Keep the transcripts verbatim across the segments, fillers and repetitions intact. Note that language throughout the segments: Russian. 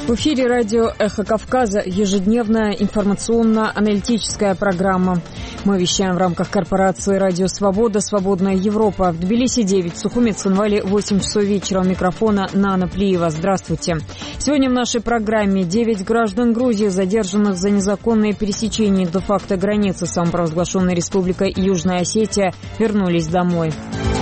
В эфире радио «Эхо Кавказа», ежедневная информационно-аналитическая программа. Мы вещаем в рамках корпорации «Радио Свобода», «Свободная Европа». В Тбилиси девять, в Сухуми, Цхинвале восемь часов вечера. У микрофона Нана Плиева. Здравствуйте. Сегодня в нашей программе девять граждан Грузии, задержанных за незаконное пересечение де-факто границы с самопровозглашенной республикой Южная Осетия, вернулись домой.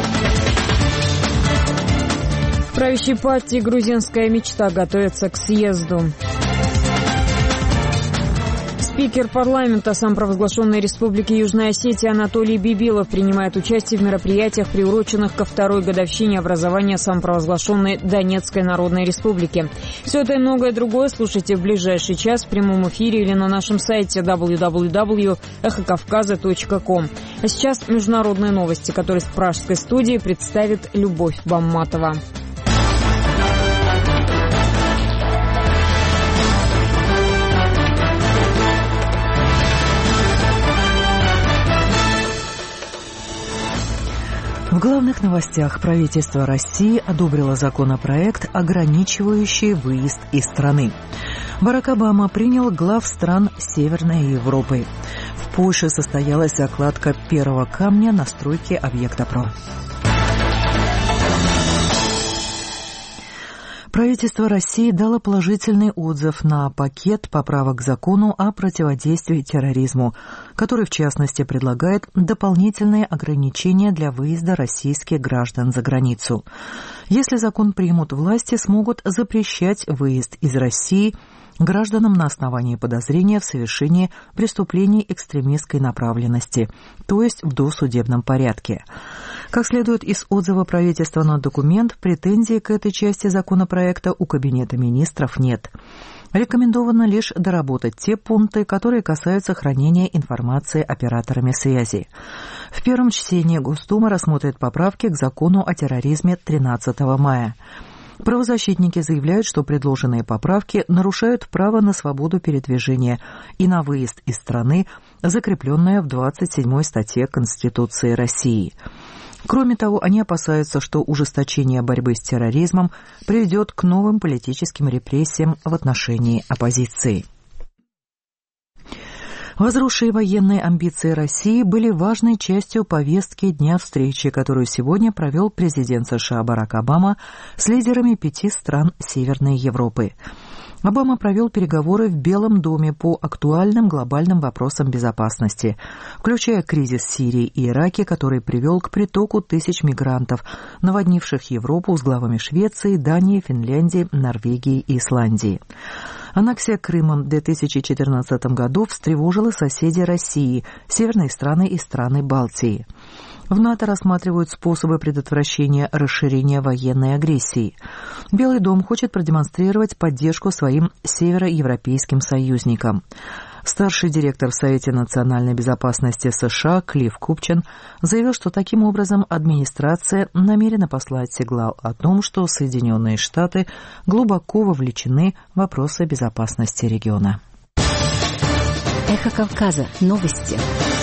Правящей партии «Грузинская мечта» готовится к съезду. Спикер парламента самопровозглашенной республики Южная Осетия Анатолий Бибилов принимает участие в мероприятиях, приуроченных ко второй годовщине образования самопровозглашенной Донецкой Народной Республики. Все это и многое другое слушайте в ближайший час в прямом эфире или на нашем сайте дабл ю дабл ю дабл ю точка эхо кавказа точка ком. А сейчас международные новости, которые в пражской студии представит Любовь Бамматова. В главных новостях: правительство России одобрило законопроект, ограничивающий выезд из страны. Барак Обама принял глав стран Северной Европы. В Польше состоялась закладка первого камня на стройке объекта ПРО. Правительство России дало положительный отзыв на пакет поправок к закону о противодействии терроризму, который, в частности, предлагает дополнительные ограничения для выезда российских граждан за границу. Если закон примут, власти смогут запрещать выезд из России гражданам на основании подозрения в совершении преступлений экстремистской направленности, то есть в досудебном порядке. Как следует из отзыва правительства на документ, претензий к этой части законопроекта у Кабинета министров нет. Рекомендовано лишь доработать те пункты, которые касаются хранения информации операторами связи. В первом чтении Госдума рассмотрит поправки к закону о терроризме тринадцатого мая. Правозащитники заявляют, что предложенные поправки нарушают право на свободу передвижения и на выезд из страны, закрепленное в двадцать седьмой статье Конституции России. Кроме того, они опасаются, что ужесточение борьбы с терроризмом приведет к новым политическим репрессиям в отношении оппозиции. Возросшие военные амбиции России были важной частью повестки дня встречи, которую сегодня провел президент США Барак Обама с лидерами пяти стран Северной Европы. Обама провел переговоры в Белом доме по актуальным глобальным вопросам безопасности, включая кризис в Сирии и Ираке, который привел к притоку тысяч мигрантов, наводнивших Европу, с главами Швеции, Дании, Финляндии, Норвегии и Исландии. Аннексия Крыма в две тысячи четырнадцатом году встревожила соседей России, северные страны и страны Балтии. В НАТО рассматривают способы предотвращения расширения военной агрессии. Белый дом хочет продемонстрировать поддержку своим североевропейским союзникам. Старший директор в Совете национальной безопасности США Клифф Купчин заявил, что таким образом администрация намерена послать сигнал о том, что Соединенные Штаты глубоко вовлечены в вопросы безопасности региона. Эхо Кавказа. Новости.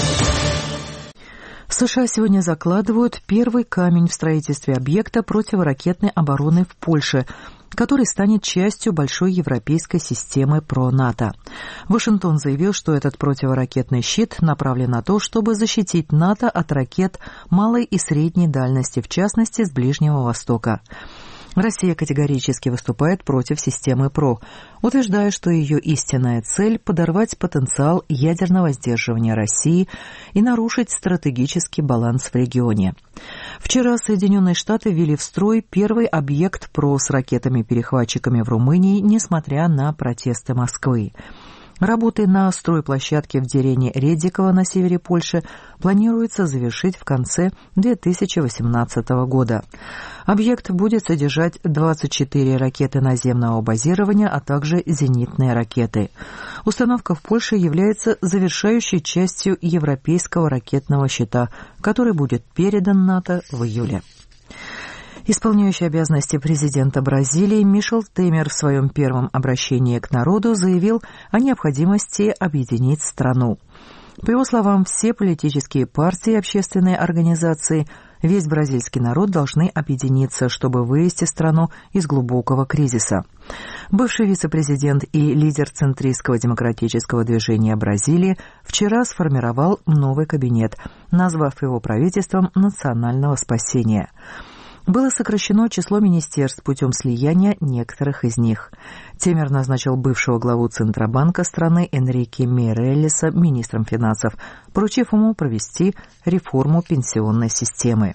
США сегодня закладывают первый камень в строительстве объекта противоракетной обороны в Польше, который станет частью большой европейской системы ПРО-НАТО. Вашингтон заявил, что этот противоракетный щит направлен на то, чтобы защитить НАТО от ракет малой и средней дальности, в частности, с Ближнего Востока. Россия категорически выступает против системы ПРО, утверждая, что ее истинная цель – подорвать потенциал ядерного сдерживания России и нарушить стратегический баланс в регионе. Вчера Соединенные Штаты ввели в строй первый объект ПРО с ракетами-перехватчиками в Румынии, несмотря на протесты Москвы. Работы на стройплощадке в деревне Редиково на севере Польши планируется завершить в конце две тысячи восемнадцатого года. Объект будет содержать двадцать четыре ракеты наземного базирования, а также зенитные ракеты. Установка в Польше является завершающей частью европейского ракетного щита, который будет передан НАТО в июле. Исполняющий обязанности президента Бразилии Мишел Темер в своем первом обращении к народу заявил о необходимости объединить страну. По его словам, все политические партии и общественные организации Весь бразильский народ должны объединиться, чтобы вывести страну из глубокого кризиса. Бывший вице-президент и лидер центристского демократического движения Бразилии вчера сформировал новый кабинет, назвав его правительством национального спасения. Было сокращено число министерств путем слияния некоторых из них. Темер назначил бывшего главу Центробанка страны Энрике Мейрелеса министром финансов, поручив ему провести реформу пенсионной системы.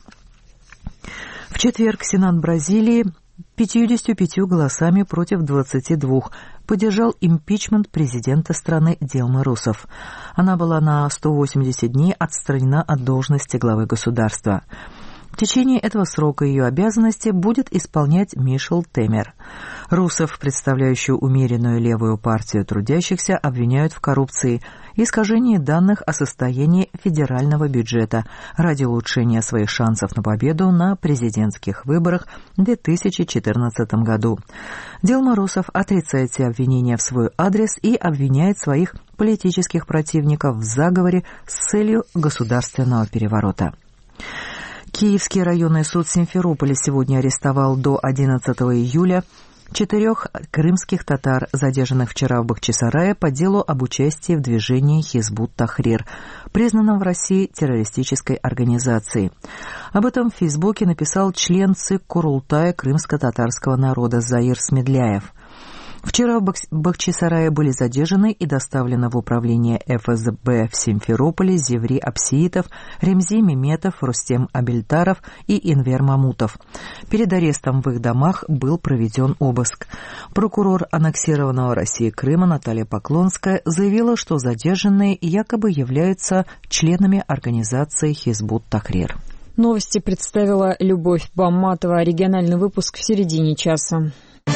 В четверг Сенат Бразилии пятьюдесятью пятью голосами против двадцати двух поддержал импичмент президента страны Дилмы Русефф. Она была на сто восемьдесят дней отстранена от должности главы государства. В течение этого срока ее обязанности будет исполнять Мишел Темер. Русефф, представляющую умеренную левую партию трудящихся, обвиняют в коррупции и искажении данных о состоянии федерального бюджета ради улучшения своих шансов на победу на президентских выборах в две тысячи четырнадцатом году. Дилма Русефф отрицает все обвинения в свой адрес и обвиняет своих политических противников в заговоре с целью государственного переворота. Киевский районный суд Симферополя сегодня арестовал до одиннадцатого июля четырех крымских татар, задержанных вчера в Бахчисарае по делу об участии в движении Хизбут Тахрир, признанном в России террористической организацией. Об этом в Фейсбуке написал член ЦИК Курултая крымско-татарского народа Заир Смедляев. Вчера в Бахчисарае были задержаны и доставлены в управление эф эс бэ в Симферополе Зеври Апсиитов, Ремзи Меметов, Рустем Абельтаров и Инвер Мамутов. Перед арестом в их домах был проведен обыск. Прокурор аннексированного России Крыма Наталья Поклонская заявила, что задержанные якобы являются членами организации Хизбут Тахрир. Новости представила Любовь Бамматова. Региональный выпуск в середине часа.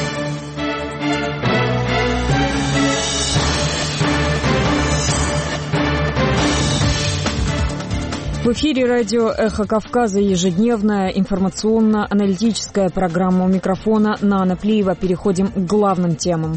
В эфире радио «Эхо Кавказа» ежедневная информационно-аналитическая программа. У микрофона Нана Плиева. Переходим к главным темам.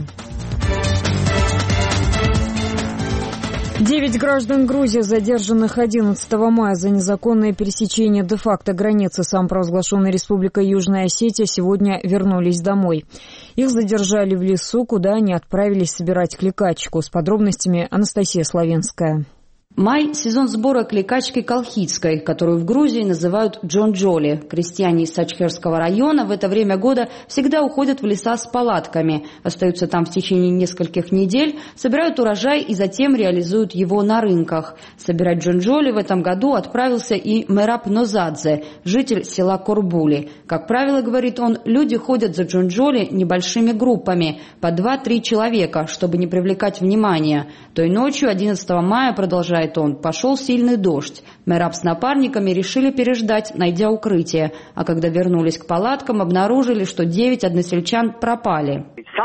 Девять граждан Грузии, задержанных одиннадцатого мая за незаконное пересечение де-факто границы самопровозглашенной Республикой Южная Осетия, сегодня вернулись домой. Их задержали в лесу, куда они отправились собирать кликачку. С подробностями Анастасия Славенская. Май – сезон сбора кликачки колхидской, которую в Грузии называют джонджоли. Крестьяне из Сачхерского района в это время года всегда уходят в леса с палатками, остаются там в течение нескольких недель, собирают урожай и затем реализуют его на рынках. Собирать джонджоли в этом году отправился и Мераб Нозадзе, житель села Корбули. Как правило, говорит он, люди ходят за джонджоли небольшими группами, по два-три человека, чтобы не привлекать внимания. Той ночью, одиннадцатого мая, продолжает он, пошел сильный дождь. Мераб с напарниками решили переждать, найдя укрытие. А когда вернулись к палаткам, обнаружили, что девять односельчан пропали.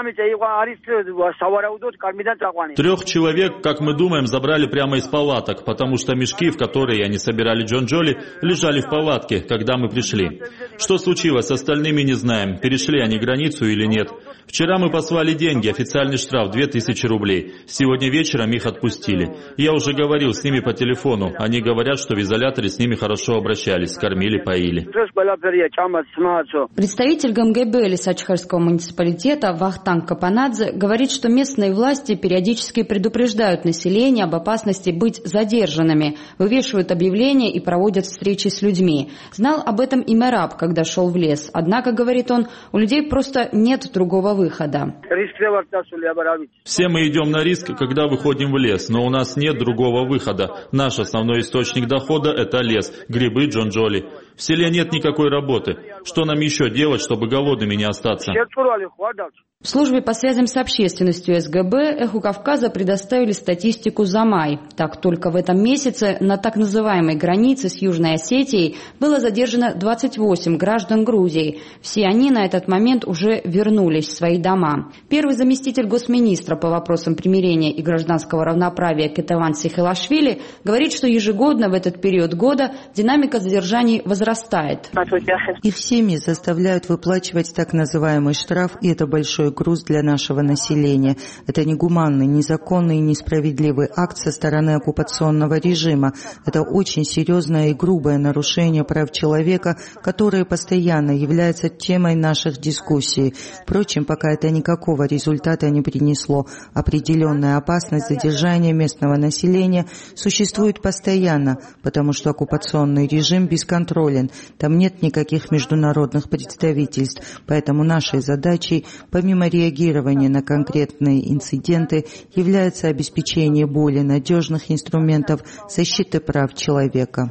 Трех человек, как мы думаем, забрали прямо из палаток, потому что мешки, в которые они собирали джонджоли, лежали в палатке, когда мы пришли. Что случилось с остальными, не знаем, перешли они границу или нет. Вчера мы послали деньги, официальный штраф две тысячи рублей. Сегодня вечером их отпустили. Я уже говорил с ними по телефону. Они говорят, что в изоляторе с ними хорошо обращались, кормили, поили. Представитель ГМГБ Лисачхерского муниципалитета Вахтанг Капанадзе говорит, что местные власти периодически предупреждают население об опасности быть задержанными, вывешивают объявления и проводят встречи с людьми. Знал об этом и Мераб, когда шел в лес. Однако, говорит он, у людей просто нет другого выхода. Все мы идем на риск, когда выходим в лес, но у нас нет другого выхода. Наш основной источник дохода – это лес, грибы, джонджоли. В селе нет никакой работы. Что нам еще делать, чтобы голодными не остаться? В службе по связям с общественностью эс гэ бэ «Эху Кавказа» предоставили статистику за май. Так, только в этом месяце на так называемой границе с Южной Осетией было задержано двадцать восемь граждан Грузии. Все они на этот момент уже вернулись в свои дома. Первый заместитель госминистра по вопросам примирения и гражданского равноправия Кетеван Сихелашвили Сехелашвили говорит, что ежегодно в этот период года динамика задержаний возрастает. Их семьи заставляют выплачивать так называемый штраф, и это большой груз для нашего населения. Это негуманный, незаконный и несправедливый акт со стороны оккупационного режима. Это очень серьезное и грубое нарушение прав человека, которое постоянно является темой наших дискуссий. Впрочем, пока это никакого результата не принесло. Определенная опасность задержания местного населения существует постоянно, потому что оккупационный режим бесконтролен. Там нет никаких международных представительств. Поэтому нашей задачей, помимо реагирования на конкретные инциденты, является обеспечение более надежных инструментов защиты прав человека.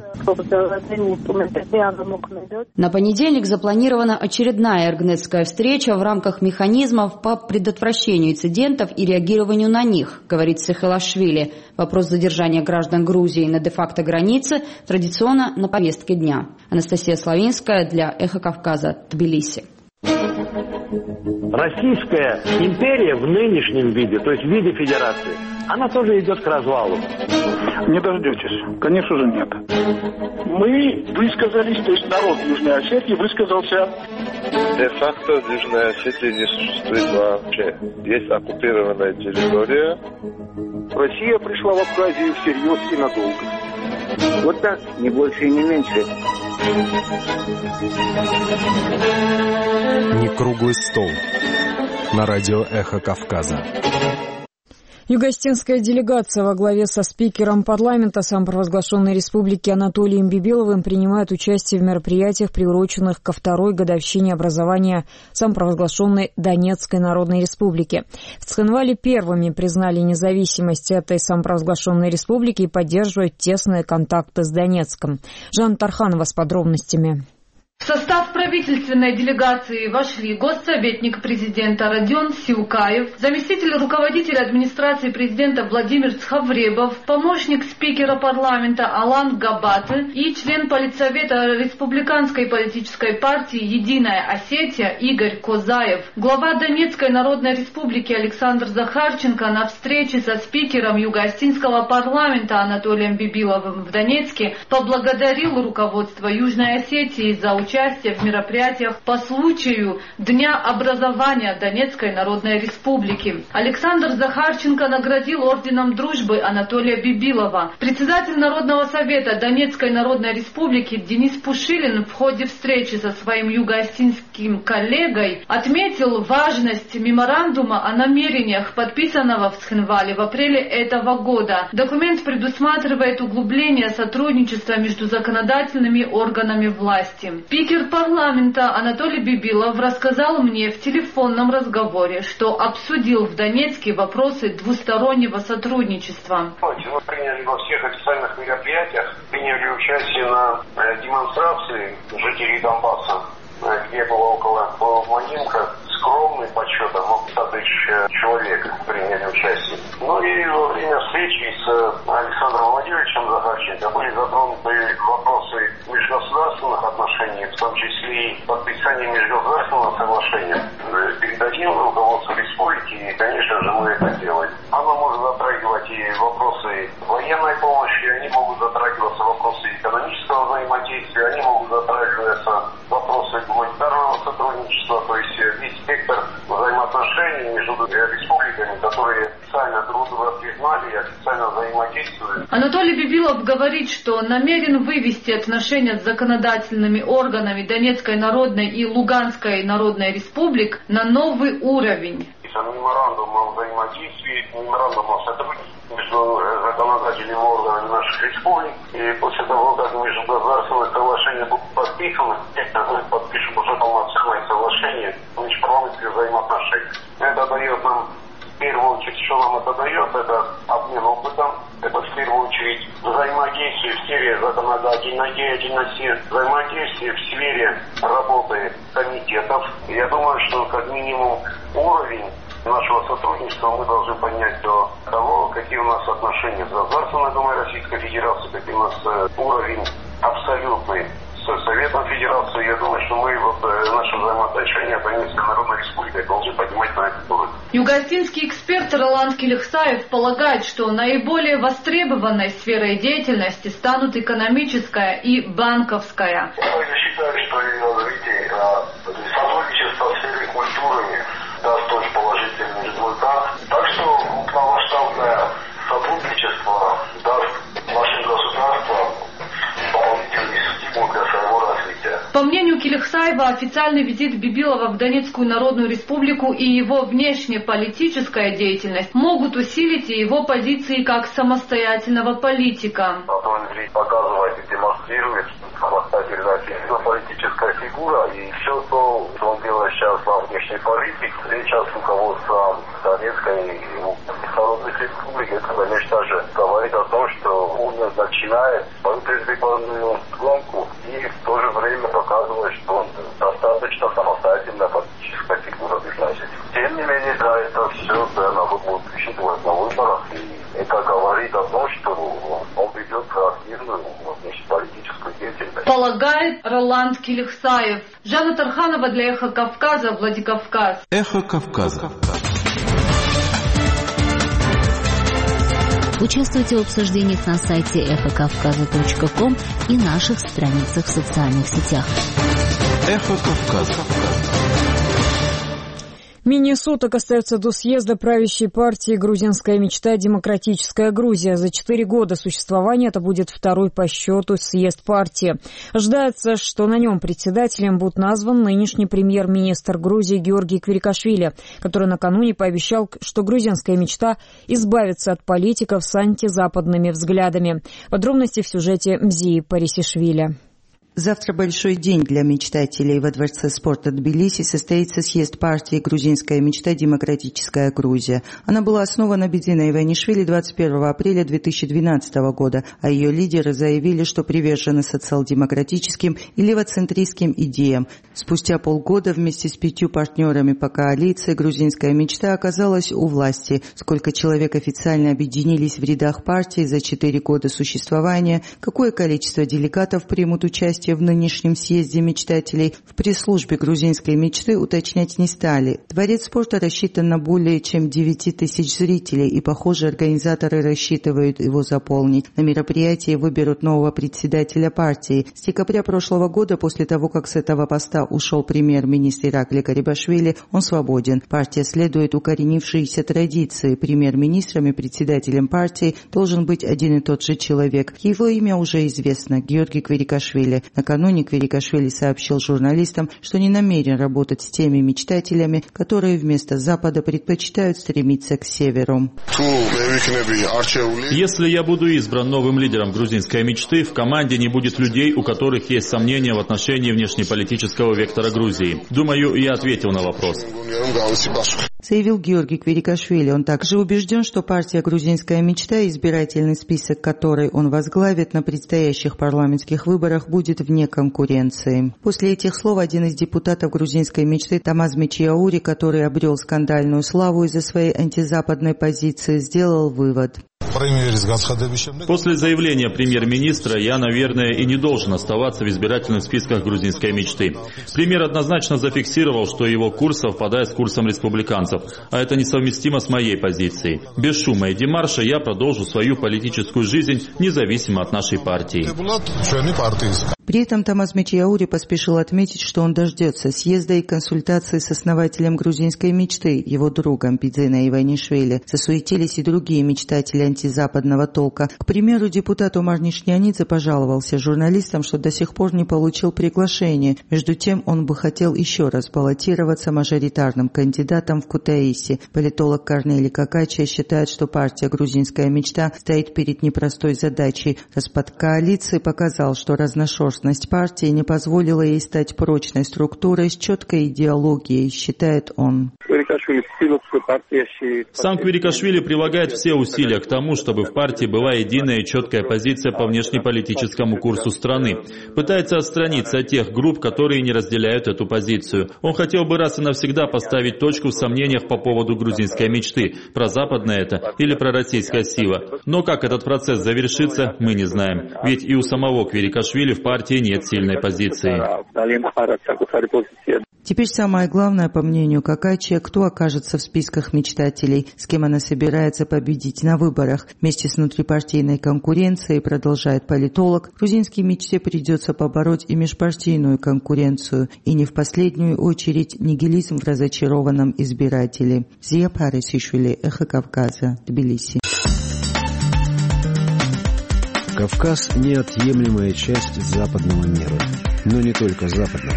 На понедельник запланирована очередная эргнетская встреча в рамках механизмов по предотвращению инцидентов и реагированию на них, говорит Сехелашвили. Вопрос задержания граждан Грузии на де-факто границе традиционно на повестке дня. Анастасия Славинская для «Эхо Кавказа», Тбилиси. Российская империя в нынешнем виде, то есть в виде федерации, она тоже идет к развалу. Не дождетесь. Конечно же, нет. Мы высказались, то есть народ Южной Осетии высказался. Де-факто в Южной Осетии не существует вообще. Есть оккупированная территория. Россия пришла в Абхазию всерьез и надолго. Вот так, не больше и не меньше. Не круглый стол. На радио «Эхо Кавказа». Юго-Осетинская делегация во главе со спикером парламента самопровозглашенной республики Анатолием Бибиловым принимает участие в мероприятиях, приуроченных ко второй годовщине образования самопровозглашенной Донецкой Народной Республики. В Цхинвале первыми признали независимость этой самопровозглашенной республики и поддерживают тесные контакты с Донецком. Жанна Тарханова с подробностями. В состав правительственной делегации вошли госсоветник президента Родион Сиукаев, заместитель руководителя администрации президента Владимир Цхавребов, помощник спикера парламента Алан Габаты и член политсовета Республиканской политической партии «Единая Осетия» Игорь Козаев. Глава Донецкой Народной Республики Александр Захарченко на встрече со спикером Юго-Осетинского парламента Анатолием Бибиловым в Донецке поблагодарил руководство Южной Осетии за участие участие в мероприятиях по случаю Дня образования Донецкой Народной Республики. Александр Захарченко наградил орденом дружбы Анатолия Бибилова. Председатель Народного совета Донецкой Народной Республики Денис Пушилин в ходе встречи со своим юго-осетинским коллегой отметил важность меморандума о намерениях, подписанного в Цхинвале в апреле этого года. Документ предусматривает углубление сотрудничества между законодательными органами власти. Спикер парламента Анатолий Бибилов рассказал мне в телефонном разговоре, что обсудил в Донецке вопросы двустороннего сотрудничества. Мы приняли во всех официальных мероприятиях, приняли участие на демонстрации жителей Донбасса, где было около полумиллиона, скромный подсчетом, пятьдесят тысяч человек приняли участие. Ну и во время встречи с Александром Владимировичем Захарченко были затронуты вопросы межгосударственных отношений, в том числе и подписания межгосударственного соглашения. Передадим руководству республики, и, конечно же, мы это делаем. Оно может затрагивать и вопросы военной помощи, они могут затрагиваться вопросы экономического взаимодействия, они могут затрагиваться вопросы гуманитарного сотрудничества, то есть весь спектр взаимоотношений между республиками, которые официально друг друга признали и официально взаимодействуют. Анатолий Бибилов говорит, что намерен вывести отношения с законодательными органами Донецкой Народной и Луганской Народной Республик на новый уровень. Меморандум о взаимодействии, меморандум о сотрудничестве между законодательными органами наших республик. И после того, как межгосударственное соглашение будет подписано, мы подпишем уже полноценное соглашение о межпарламентских взаимоотношениях. Это дает нам, в первую очередь, что нам это дает, это обмен опытом, это в первую очередь взаимодействие в сфере законодательной деятельности, взаимодействие в сфере работы комитетов. Я думаю, что как минимум уровень нашего сотрудничества мы должны поднять до того, какие у нас отношения с Государственной Думой Российской Федерации, какие у нас уровень абсолютный с Советом Федерации. Я думаю, что мы вот наши взаимоотношения с Донецкой Народной Республикой должны поднимать на этот уровень. Югославский эксперт Роланд Келихсаев полагает, что наиболее востребованной сферой деятельности станут экономическая и банковская. Я считаю, что развитие сотрудничества в сфере культуры даст тоже положительный результат. Так что полномасштабное сотрудничество даст нашим государствам дополнительный стимул для своего развития. По мнению Келихсаева, официальный визит Бибилова в Донецкую Народную Республику и его внешнеполитическая деятельность могут усилить и его позиции как самостоятельного политика. Показывает и демонстрирует самостоятельная политическая фигура, и все то, что он делает сейчас во внешней политике, встреча с руководством Донецкой Народной Республики, это, конечно же, говорит о том, что он начинает свою предвыборную гонку и в то же время показывает, что он достаточно самостоятельная политическая фигура в Южной. Тем не менее, да, это все надо будет учитывать на выборах, и это говорит о том, что он ведет активную внешнеполитическую деятельность. Полагает Роланд Келихсаев. Жанна Тарханова для Эхо Кавказа, Владикавказ. Эхо Кавказа. Участвуйте в обсуждениях на сайте эхо кавказа точка ком и наших страницах в социальных сетях. Эхо Кавказа. Менее суток остается до съезда правящей партии «Грузинская мечта. Демократическая Грузия». За четыре года существования это будет второй по счету съезд партии. Ожидается, что на нем председателем будет назван нынешний премьер-министр Грузии Георгий Квирикашвили, который накануне пообещал, что «Грузинская мечта» избавится от политиков с антизападными взглядами. Подробности в сюжете Мзии Парисишвили. Завтра большой день для мечтателей. Во Дворце спорта Тбилиси состоится съезд партии «Грузинская мечта. Демократическая Грузия». Она была основана Бедзиной Иванишвили двадцать первого апреля две тысячи двенадцатого года, а ее лидеры заявили, что привержены социал-демократическим и левоцентристским идеям. Спустя полгода вместе с пятью партнерами по коалиции «Грузинская мечта» оказалась у власти. Сколько человек официально объединились в рядах партии за четыре года существования, какое количество делегатов примут участие в нынешнем съезде мечтателей в пресс-службе «Грузинской мечты» уточнять не стали. Дворец спорта рассчитан на более чем девять тысяч зрителей, и, похоже, организаторы рассчитывают его заполнить. На мероприятии выберут нового председателя партии. С декабря прошлого года, после того, как с этого поста ушел премьер-министр Иракли Карибашвили, он свободен. Партия следует укоренившейся традиции. Премьер-министром и председателем партии должен быть один и тот же человек. Его имя уже известно – Георгий Квирикашвили. Накануне Квирикашвили сообщил журналистам, что не намерен работать с теми мечтателями, которые вместо Запада предпочитают стремиться к северу. Если я буду избран новым лидером грузинской мечты, в команде не будет людей, у которых есть сомнения в отношении внешнеполитического вектора Грузии. Думаю, я ответил на вопрос. Заявил Георгий Квирикашвили. Он также убежден, что партия «Грузинская мечта», избирательный список которой он возглавит на предстоящих парламентских выборах, будет вне конкуренции. После этих слов один из депутатов «Грузинской мечты» Тамаз Мичиаури, который обрел скандальную славу из-за своей антизападной позиции, сделал вывод. После заявления премьер-министра я, наверное, и не должен оставаться в избирательных списках грузинской мечты. Премьер однозначно зафиксировал, что его курс совпадает с курсом республиканцев, а это несовместимо с моей позицией. Без шума и демарша я продолжу свою политическую жизнь независимо от нашей партии. При этом Тамаз Мичиаури поспешил отметить, что он дождется съезда и консультации с основателем грузинской мечты, его другом Бидзиной Иванишвили. Засуетились и другие мечтатели антизападного толка. К примеру, депутат Омар Нишнянидзе пожаловался журналистам, что до сих пор не получил приглашение. Между тем, он бы хотел еще раз баллотироваться мажоритарным кандидатом в Кутаиси. Политолог Корнелий Какачия считает, что партия «Грузинская мечта» стоит перед непростой задачей. Распад коалиции показал, что разношерстность партии не позволила ей стать прочной структурой с четкой идеологией, считает он. Сам Квирикашвили прилагает все усилия к тому, чтобы в партии была единая и четкая позиция по внешнеполитическому курсу страны. Пытается отстраниться от тех групп, которые не разделяют эту позицию. Он хотел бы раз и навсегда поставить точку в сомнениях по поводу грузинской мечты, прозападная это или пророссийская сила. Но как этот процесс завершится, мы не знаем. Ведь и у самого Квирикашвили в партии партии нет сильной позиции. Теперь самое главное, по мнению Какачи, кто окажется в списках мечтателей, с кем она собирается победить на выборах. Вместе с внутрипартийной конкуренцией, продолжает политолог, грузинской мечте придется побороть и межпартийную конкуренцию, и не в последнюю очередь нигилизм в разочарованном избирателе. Зия Парисишвили, Эхо Кавказа, Тбилиси. Кавказ – неотъемлемая часть западного мира, но не только западного.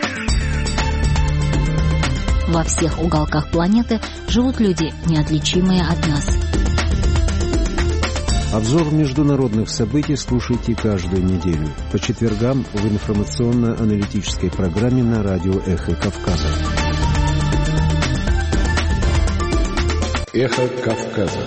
Во всех уголках планеты живут люди, неотличимые от нас. Обзор международных событий слушайте каждую неделю по четвергам в информационно-аналитической программе на радио «Эхо Кавказа». «Эхо Кавказа».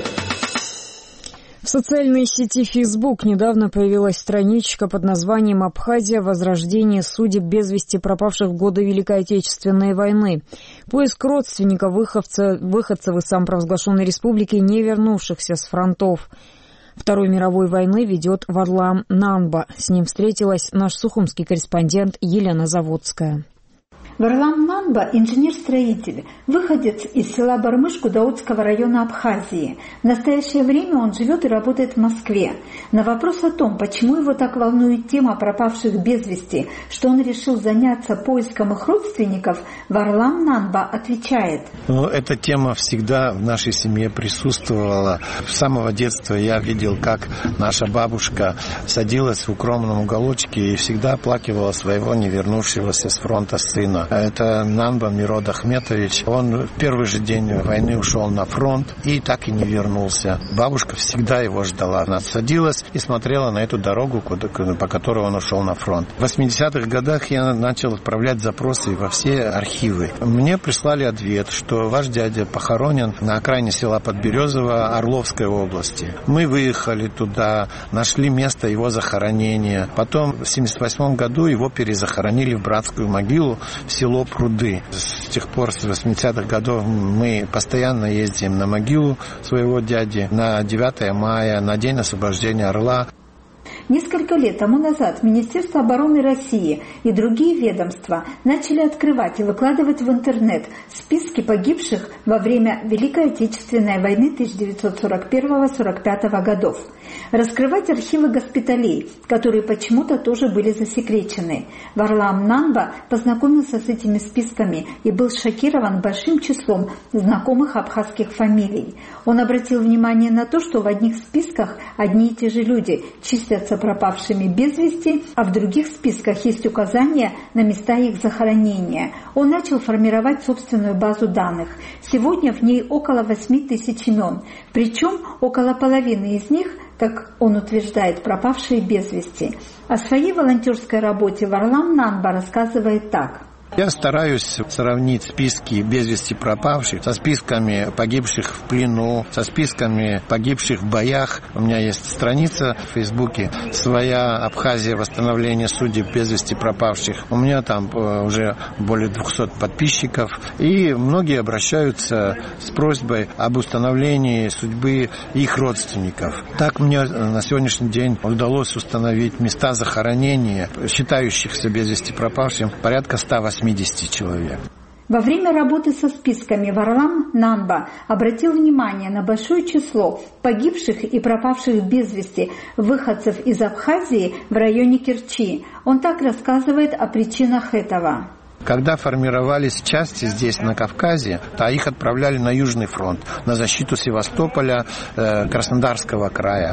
В социальной сети Facebook недавно появилась страничка под названием «Абхазия. Возрождение судеб без вести пропавших в годы Великой Отечественной войны». Поиск родственников выходцев, выходцев из самопровозглашенной республики, не вернувшихся с фронтов Второй мировой войны, ведет Варлам Нанба. С ним встретилась наш сухумский корреспондент Елена Заводская. Варлам Нанба – инженер-строитель, выходец из села Бармыш Гудаутского района Абхазии. В настоящее время он живет и работает в Москве. На вопрос о том, почему его так волнует тема пропавших без вести, что он решил заняться поиском их родственников, Варлам Нанба отвечает. Ну, эта тема всегда в нашей семье присутствовала. С самого детства я видел, как наша бабушка садилась в укромном уголочке и всегда оплакивала своего не вернувшегося с фронта сына. Это Нанба Мирод Ахметович. Он в первый же день войны ушел на фронт и так и не вернулся. Бабушка всегда его ждала. Она садилась и смотрела на эту дорогу, по которой он ушел на фронт. В восьмидесятых годах я начал отправлять запросы во все архивы. Мне прислали ответ, что ваш дядя похоронен на окраине села Подберезово Орловской области. Мы выехали туда, нашли место его захоронения. Потом в семьдесят восьмом году его перезахоронили в братскую могилу в село Пруды. С тех пор, с восьмидесятых годов, мы постоянно ездим на могилу своего дяди на девятое мая, на День освобождения Орла. Несколько лет тому назад Министерство обороны России и другие ведомства начали открывать и выкладывать в интернет списки погибших во время Великой Отечественной войны тысяча девятьсот сорок первого — сорок пятого годов. Раскрывать архивы госпиталей, которые почему-то тоже были засекречены. Варлам Нанба познакомился с этими списками и был шокирован большим числом знакомых абхазских фамилий. Он обратил внимание на то, что в одних списках одни и те же люди числятся пропавшими без вести, а в других списках есть указания на места их захоронения. Он начал формировать собственную базу данных. Сегодня в ней около восьми тысяч имен, причем около половины из них, как он утверждает, пропавшие без вести. О своей волонтерской работе Варлам Нанба рассказывает так. Я стараюсь сравнить списки без вести пропавших со списками погибших в плену, со списками погибших в боях. У меня есть страница в Фейсбуке «Своя Абхазия. Восстановление судеб без вести пропавших». У меня там уже более двухсот подписчиков. И многие обращаются с просьбой об установлении судьбы их родственников. Так мне на сегодняшний день удалось установить места захоронения считающихся без вести пропавшим порядка ста восьмидесяти человек. Во время работы со списками Варлам Нанба обратил внимание на большое число погибших и пропавших без вести выходцев из Абхазии в районе Керчи. Он так рассказывает о причинах этого. Когда формировались части здесь, на Кавказе, то их отправляли на Южный фронт, на защиту Севастополя, э, Краснодарского края.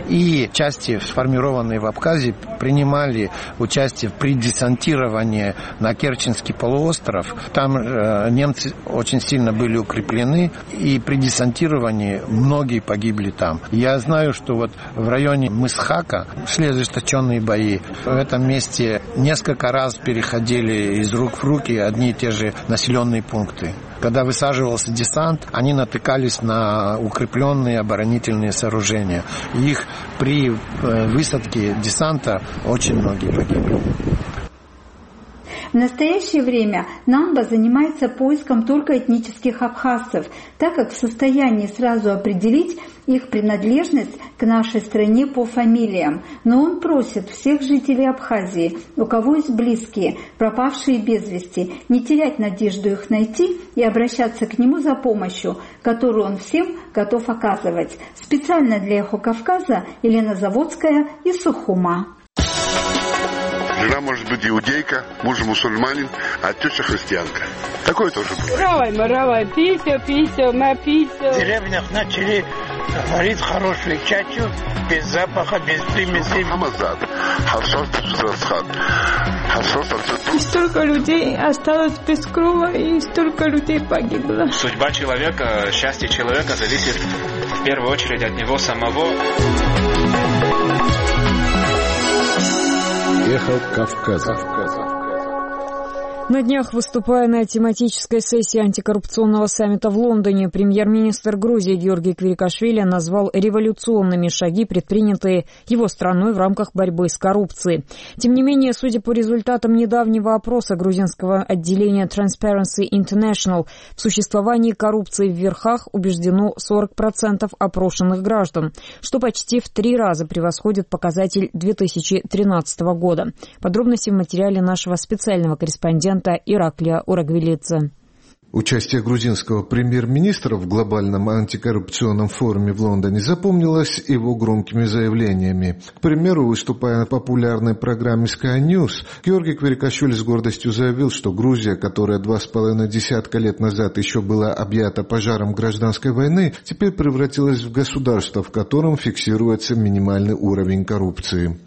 И части, сформированные в Абхазии, принимали участие при десантировании на Керченский полуостров. Там э, немцы очень сильно были укреплены, и при десантировании многие погибли там. Я знаю, что вот в районе Мысхака шли ожесточенные бои. В этом месте несколько раз переходили из рук в руки одни и те же населенные пункты. Когда высаживался десант, они натыкались на укрепленные оборонительные сооружения. Их при высадке десанта очень многие погибли. В настоящее время Нанба занимается поиском только этнических абхазцев, так как в состоянии сразу определить их принадлежность к нашей стране по фамилиям. Но он просит всех жителей Абхазии, у кого есть близкие, пропавшие без вести, не терять надежду их найти и обращаться к нему за помощью, которую он всем готов оказывать. Специально для «Эхо Кавказа» Елена Заводская из Сухума. Жена может быть иудейка, муж мусульманин, а теща христианка. Такое тоже бывает. Равай, маравай, пися, пися, на пися. В деревнях начали говорить хорошую чачу, без запаха, без примесей. Хамазад, харшот, расхат, харшот, и столько людей осталось без крова, и столько людей погибло. Судьба человека, счастье человека зависит в первую очередь от него самого. Эхо Кавказа. На днях, выступая на тематической сессии антикоррупционного саммита в Лондоне, премьер-министр Грузии Георгий Квирикашвили назвал революционными шаги, предпринятые его страной в рамках борьбы с коррупцией. Тем не менее, судя по результатам недавнего опроса грузинского отделения Transparency International, в существовании коррупции в верхах убеждено сорок процентов опрошенных граждан, что почти в три раза превосходит показатель две тысячи тринадцатого года. Подробности в материале нашего специального корреспондента Ираклия Урагвелидзе. Участие грузинского премьер-министра в глобальном антикоррупционном форуме в Лондоне запомнилось его громкими заявлениями. К примеру, выступая на популярной программе Sky News, Георгий Квирикашвили с гордостью заявил, что Грузия, которая два с половиной десятка лет назад еще была объята пожаром гражданской войны, теперь превратилась в государство, в котором фиксируется минимальный уровень коррупции.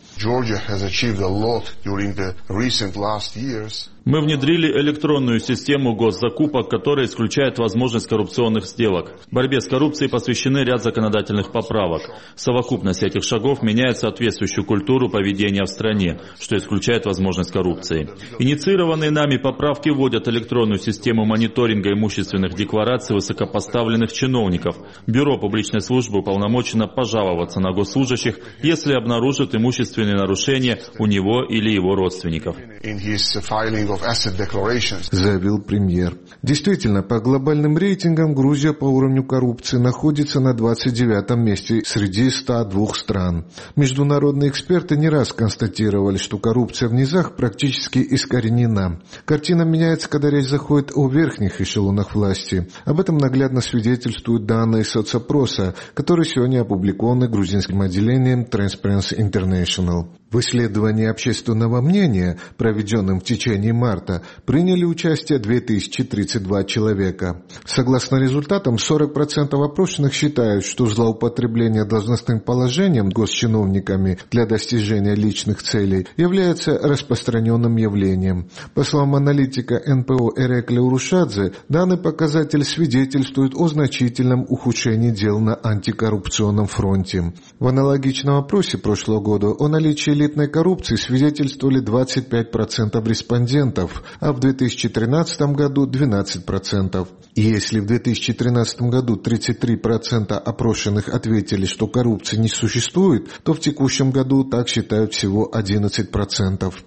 Мы внедрили электронную систему госзакупок, которая исключает возможность коррупционных сделок. Борьбе с коррупцией посвящены ряд законодательных поправок. Совокупность этих шагов меняет соответствующую культуру поведения в стране, что исключает возможность коррупции. Инициированные нами поправки вводят электронную систему мониторинга имущественных деклараций высокопоставленных чиновников. Бюро публичной службы уполномочено пожаловаться на госслужащих, если обнаружит имущественные нарушения у него или его родственников. Заявил премьер. Действительно, по глобальным рейтингам Грузия по уровню коррупции находится на двадцать девятом месте среди ста двух стран. Международные эксперты не раз констатировали, что коррупция в низах практически искоренена. Картина меняется, когда речь заходит о верхних эшелонах власти. Об этом наглядно свидетельствуют данные соцопроса, которые сегодня опубликованы грузинским отделением Transparency International. В исследовании общественного мнения, проведенном в течение марта, приняли участие две тысячи тридцать два человека. Согласно результатам, сорок процентов опрошенных считают, что злоупотребление должностным положением госчиновниками для достижения личных целей является распространенным явлением. По словам аналитика эн пэ о Эрекля Урушадзе, данный показатель свидетельствует о значительном ухудшении дел на антикоррупционном фронте. В аналогичном опросе прошлого года о наличии элитной коррупции свидетельствовали двадцать пять процентов респондентов, а в две тысячи тринадцатом году двенадцать процентов. И если в две тысячи тринадцатом году тридцать три процента опрошенных ответили, что коррупции не существует, то в текущем году так считают всего одиннадцать процентов.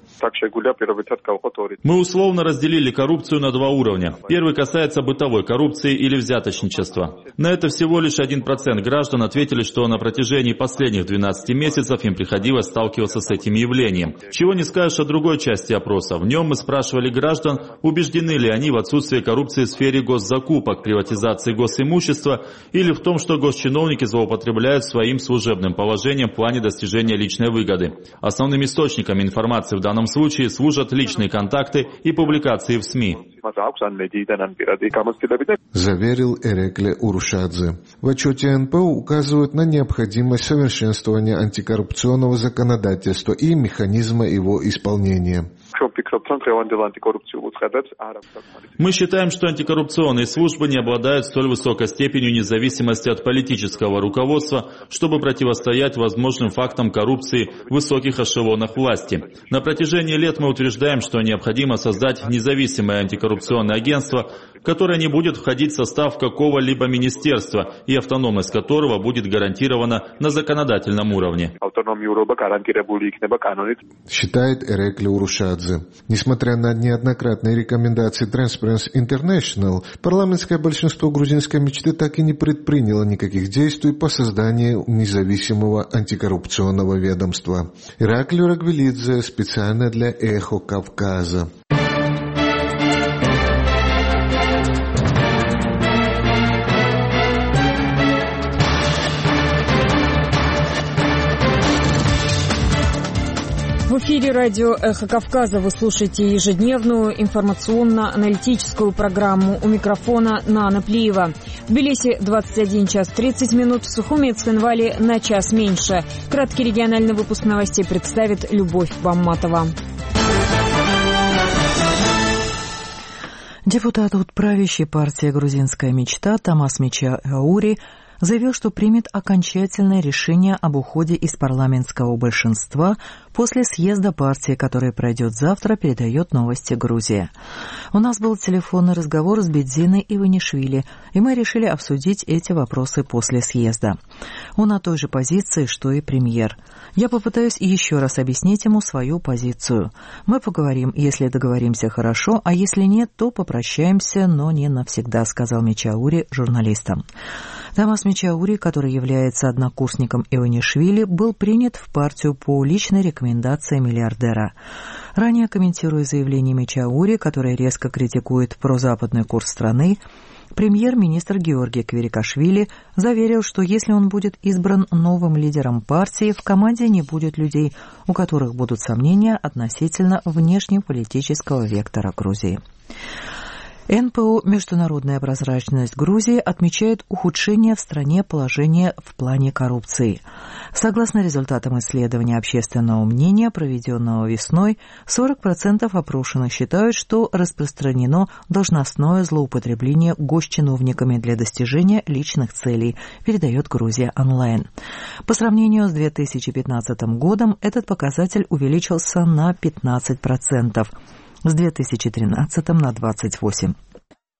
Мы условно разделили коррупцию на два уровня. Первый касается бытовой коррупции или взяточничества. На это всего лишь один процент граждан ответили, что на протяжении последних двенадцати месяцев им приходилось сталкиваться с этим явлением. Чего не скажешь о другой части опроса. В нем мы спрашивали граждан, убеждены ли они в отсутствии коррупции в сфере госзакупок, приватизации госимущества или в том, что госчиновники злоупотребляют своим служебным положением в плане достижения личной выгоды. Основными источниками информации в данном случае служат личные контакты и публикации в СМИ. Заверил Эрекле Урушадзе. В отчете эн пэ о указывают на необходимость совершенствования антикоррупционного законодательства и механизма его исполнения. Мы считаем, что антикоррупционные службы не обладают столь высокой степенью независимости от политического руководства, чтобы противостоять возможным фактам коррупции в высоких эшелонах власти. На протяжении лет мы утверждаем, что необходимо создать независимое антикоррупционное антикоррупционное агентство, которое не будет входить в состав какого-либо министерства и автономность которого будет гарантирована на законодательном уровне. Считает Эрекли Урушадзе. Несмотря на неоднократные рекомендации Transparency International, парламентское большинство грузинской мечты так и не предприняло никаких действий по созданию независимого антикоррупционного ведомства. Ираклий Рагвелидзе специально для «Эхо Кавказа». В эфире радио «Эхо Кавказа» вы слушаете ежедневную информационно-аналитическую программу. У микрофона Нана Плиева. В Тбилиси двадцать один час тридцать минут, в Сухуми и Цхинвале на час меньше. Краткий региональный выпуск новостей представит Любовь Бамматова. Депутат от правящей партии «Грузинская мечта» Тамас Мечаури заявил, что примет окончательное решение об уходе из парламентского большинства после съезда партии, который пройдет завтра, передает новости Грузия. У нас был телефонный разговор с Бедзиной Иванишвили, и мы решили обсудить эти вопросы после съезда. Он на той же позиции, что и премьер. Я попытаюсь еще раз объяснить ему свою позицию. Мы поговорим, если договоримся, хорошо, а если нет, то попрощаемся, но не навсегда, сказал Мечаури журналистам. Тамас Мечаури, который является однокурсником Иванишвили, был принят в партию по личной рекомендации миллиардера. Ранее, комментируя заявление Мечаури, которое резко критикует прозападный курс страны, премьер-министр Георгий Кверикашвили заверил, что если он будет избран новым лидером партии, в команде не будет людей, у которых будут сомнения относительно внешнеполитического вектора Грузии. эн пэ о «Международная прозрачность Грузии» отмечает ухудшение в стране положения в плане коррупции. Согласно результатам исследования общественного мнения, проведенного весной, сорок процентов опрошенных считают, что распространено должностное злоупотребление госчиновниками для достижения личных целей, передает Грузия онлайн. По сравнению с две тысячи пятнадцатым годом этот показатель увеличился на пятнадцать процентов. С две тысячи тринадцатым на двадцать восемь процентов.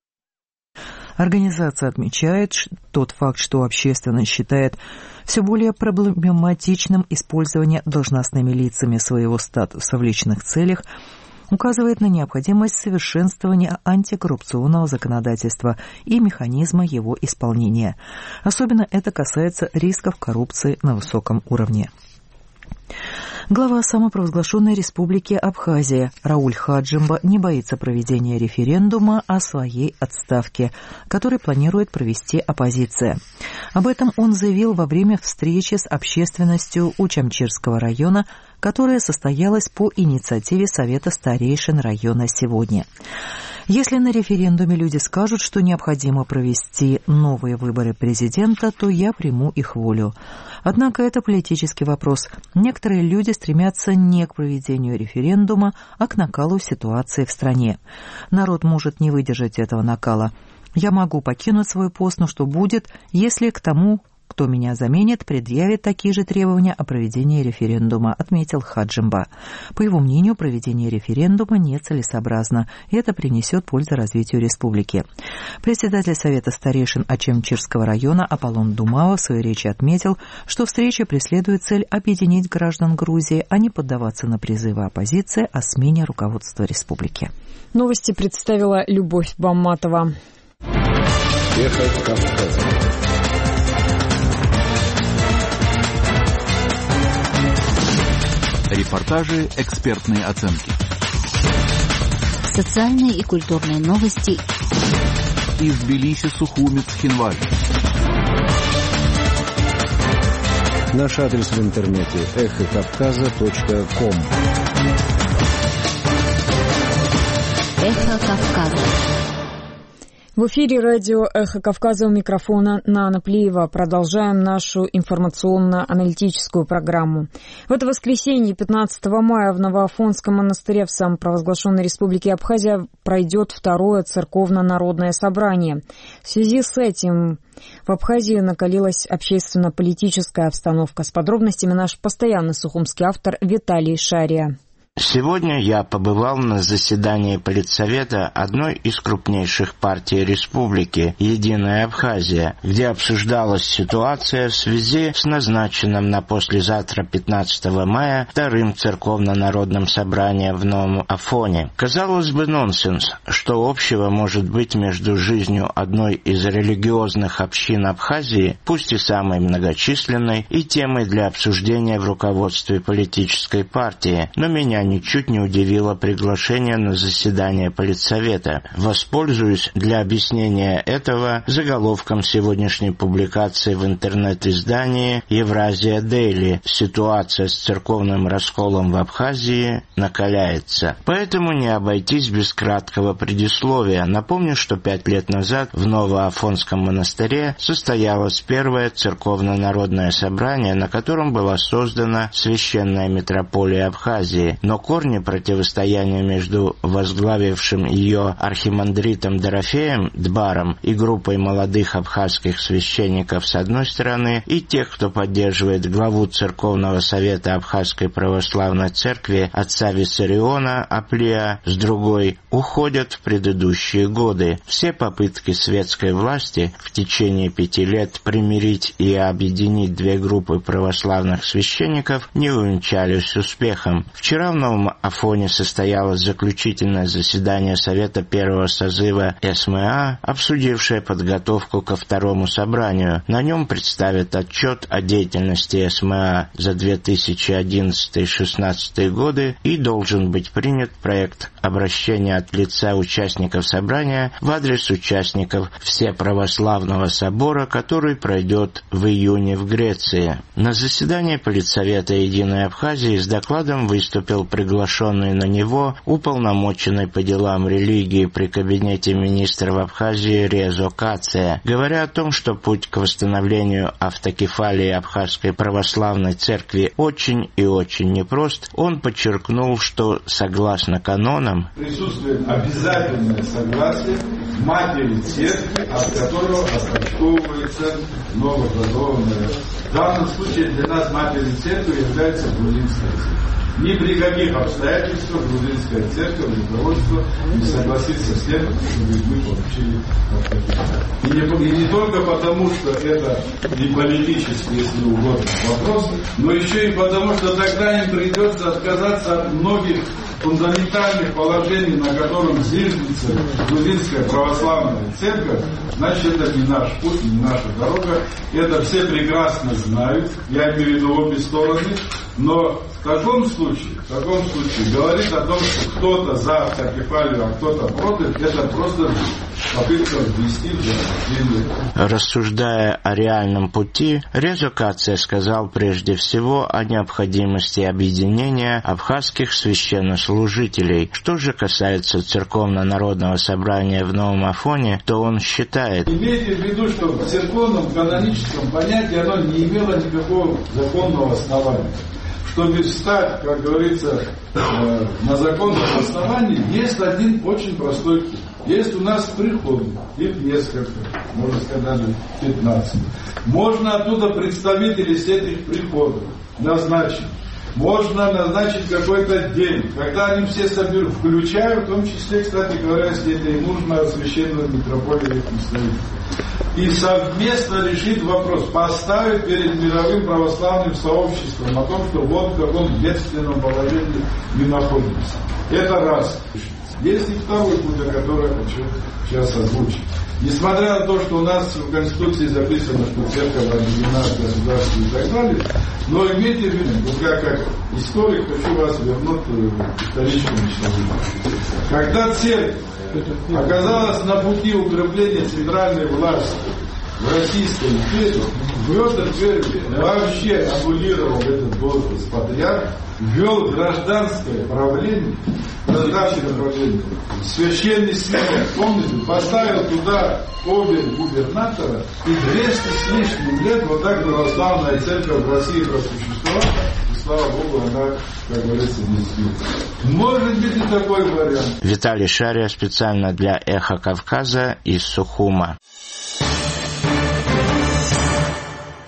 Организация отмечает тот факт, что общественность считает все более проблематичным использование должностными лицами своего статуса в личных целях, указывает на необходимость совершенствования антикоррупционного законодательства и механизма его исполнения. Особенно это касается рисков коррупции на высоком уровне. Глава самопровозглашенной республики Абхазия Рауль Хаджимба не боится проведения референдума о своей отставке, который планирует провести оппозиция. Об этом он заявил во время встречи с общественностью Учамчирского района, которая состоялась по инициативе Совета старейшин района сегодня. Если на референдуме люди скажут, что необходимо провести новые выборы президента, то я приму их волю. Однако это политический вопрос. Некоторые люди стремятся не к проведению референдума, а к накалу ситуации в стране. Народ может не выдержать этого накала. Я могу покинуть свой пост, но что будет, если к тому, кто меня заменит, предъявит такие же требования о проведении референдума, отметил Хаджимба. По его мнению, проведение референдума нецелесообразно, и это принесет пользу развитию республики. Председатель Совета старейшин Ачемчирского района Аполлон Думао в своей речи отметил, что встреча преследует цель объединить граждан Грузии, а не поддаваться на призывы оппозиции о смене руководства республики. Новости представила Любовь Бамматова. Эхо Кавказа. Репортажи, экспертные оценки. Социальные и культурные новости. Из Тбилиси, Сухуми, Цхинвали. Наш адрес в интернете эхо кавказа точка ком. Эхо Кавказа. В эфире радио «Эхо Кавказа», у микрофона Нана Плиева. Продолжаем нашу информационно-аналитическую программу. В это воскресенье, пятнадцатого мая, в Новоафонском монастыре в самопровозглашенной республике Абхазия пройдет второе церковно-народное собрание. В связи с этим в Абхазии накалилась общественно-политическая обстановка. С подробностями наш постоянный сухумский автор Виталий Шария. Сегодня я побывал на заседании Политсовета одной из крупнейших партий республики «Единая Абхазия», где обсуждалась ситуация в связи с назначенным на послезавтра пятнадцатого мая вторым церковно-народным собранием в Новом Афоне. Казалось бы, нонсенс, что общего может быть между жизнью одной из религиозных общин Абхазии, пусть и самой многочисленной, и темой для обсуждения в руководстве политической партии, но меня ничуть не удивило приглашение на заседание Политсовета. Воспользуюсь для объяснения этого заголовком сегодняшней публикации в интернет-издании «Евразия Дейли. Ситуация с церковным расколом в Абхазии накаляется». Поэтому не обойтись без краткого предисловия. Напомню, что пять лет назад в Новоафонском монастыре состоялось первое церковно-народное собрание, на котором была создана священная митрополия Абхазии. Но корни противостояния между возглавившим ее архимандритом Дорофеем Дбаром и группой молодых абхазских священников с одной стороны и тех, кто поддерживает главу Церковного совета Абхазской православной церкви отца Виссариона Аплия с другой, уходят в предыдущие годы. Все попытки светской власти в течение пяти лет примирить и объединить две группы православных священников не увенчались успехом. Вчера в Новом Афоне состоялось заключительное заседание Совета первого созыва эс эм а, обсудившее подготовку ко второму собранию. На нем представят отчет о деятельности эс эм а за две тысячи одиннадцатый — две тысячи шестнадцатый годы и должен быть принят проект обращения от лица участников собрания в адрес участников Всеправославного собора, который пройдет в июне в Греции. На заседании Политсовета Единой Абхазии с докладом выступил приглашенный на него уполномоченный по делам религии при кабинете министра в Абхазии Резо Кация. Говоря о том, что путь к восстановлению автокефалии Абхазской православной церкви очень и очень непрост, он подчеркнул, что согласно канонам присутствует обязательное согласие матери церкви, от которого отпочковывается новообразованная. В данном случае для нас матерью церкви является грузинская церковь. Ни при каких обстоятельствах грузинская церковь, руководство не согласится с тем, чтобы мы получили автокефалию. И не, и не только потому, что это не политический, если угодно, вопрос, но еще и потому, что тогда им придется отказаться от многих фундаментальных положений, на котором зиждется грузинская православная церковь. Значит, это не наш путь, не наша дорога. Это все прекрасно знают, я имею в виду обе стороны, но в таком случае, в таком случае говорить о том, что кто-то за автокефалию, а кто-то против, это просто попытка ввести в заблуждение. Рассуждая о реальном пути, Резо Кация сказал прежде всего о необходимости объединения абхазских священнослужителей. Что же касается церковно-народного собрания в Новом Афоне, то он считает: имейте в виду, что в церковном каноническом понятии оно не имело никакого законного основания. Чтобы встать, как говорится, э, на законном основании, есть один очень простой путь. Есть у нас приходы, их несколько, можно сказать, даже пятнадцать. Можно оттуда представителей с этих приходов назначить. Можно назначить какой-то день, когда они все соберут, включая, в том числе, кстати говоря, если это и нужно, священную митрополию их представителей. И совместно решить вопрос, поставить перед мировым православным сообществом о том, что вот в каком бедственном положении мы находимся. Это раз. Есть и второй путь, о котором я хочу сейчас озвучить. Несмотря на то, что у нас в Конституции записано, что церковь объединена в государстве и так далее, но имейте в виду, вот я как историк хочу вас вернуть к историческому человеку. Когда церковь оказалась на пути укрепления центральной власти в Российской империи, Петр Первый вообще аннулировал этот возраст патриарх, ввел гражданское правление, гражданское правление, священный синод, помните, поставил туда обе губернатора, и двести с лишним лет вот так православная церковь в России просуществовала, и слава Богу, она, как говорится, не сбила. Может быть и такой вариант. Виталий Шария специально для «Эхо Кавказа» из Сухума.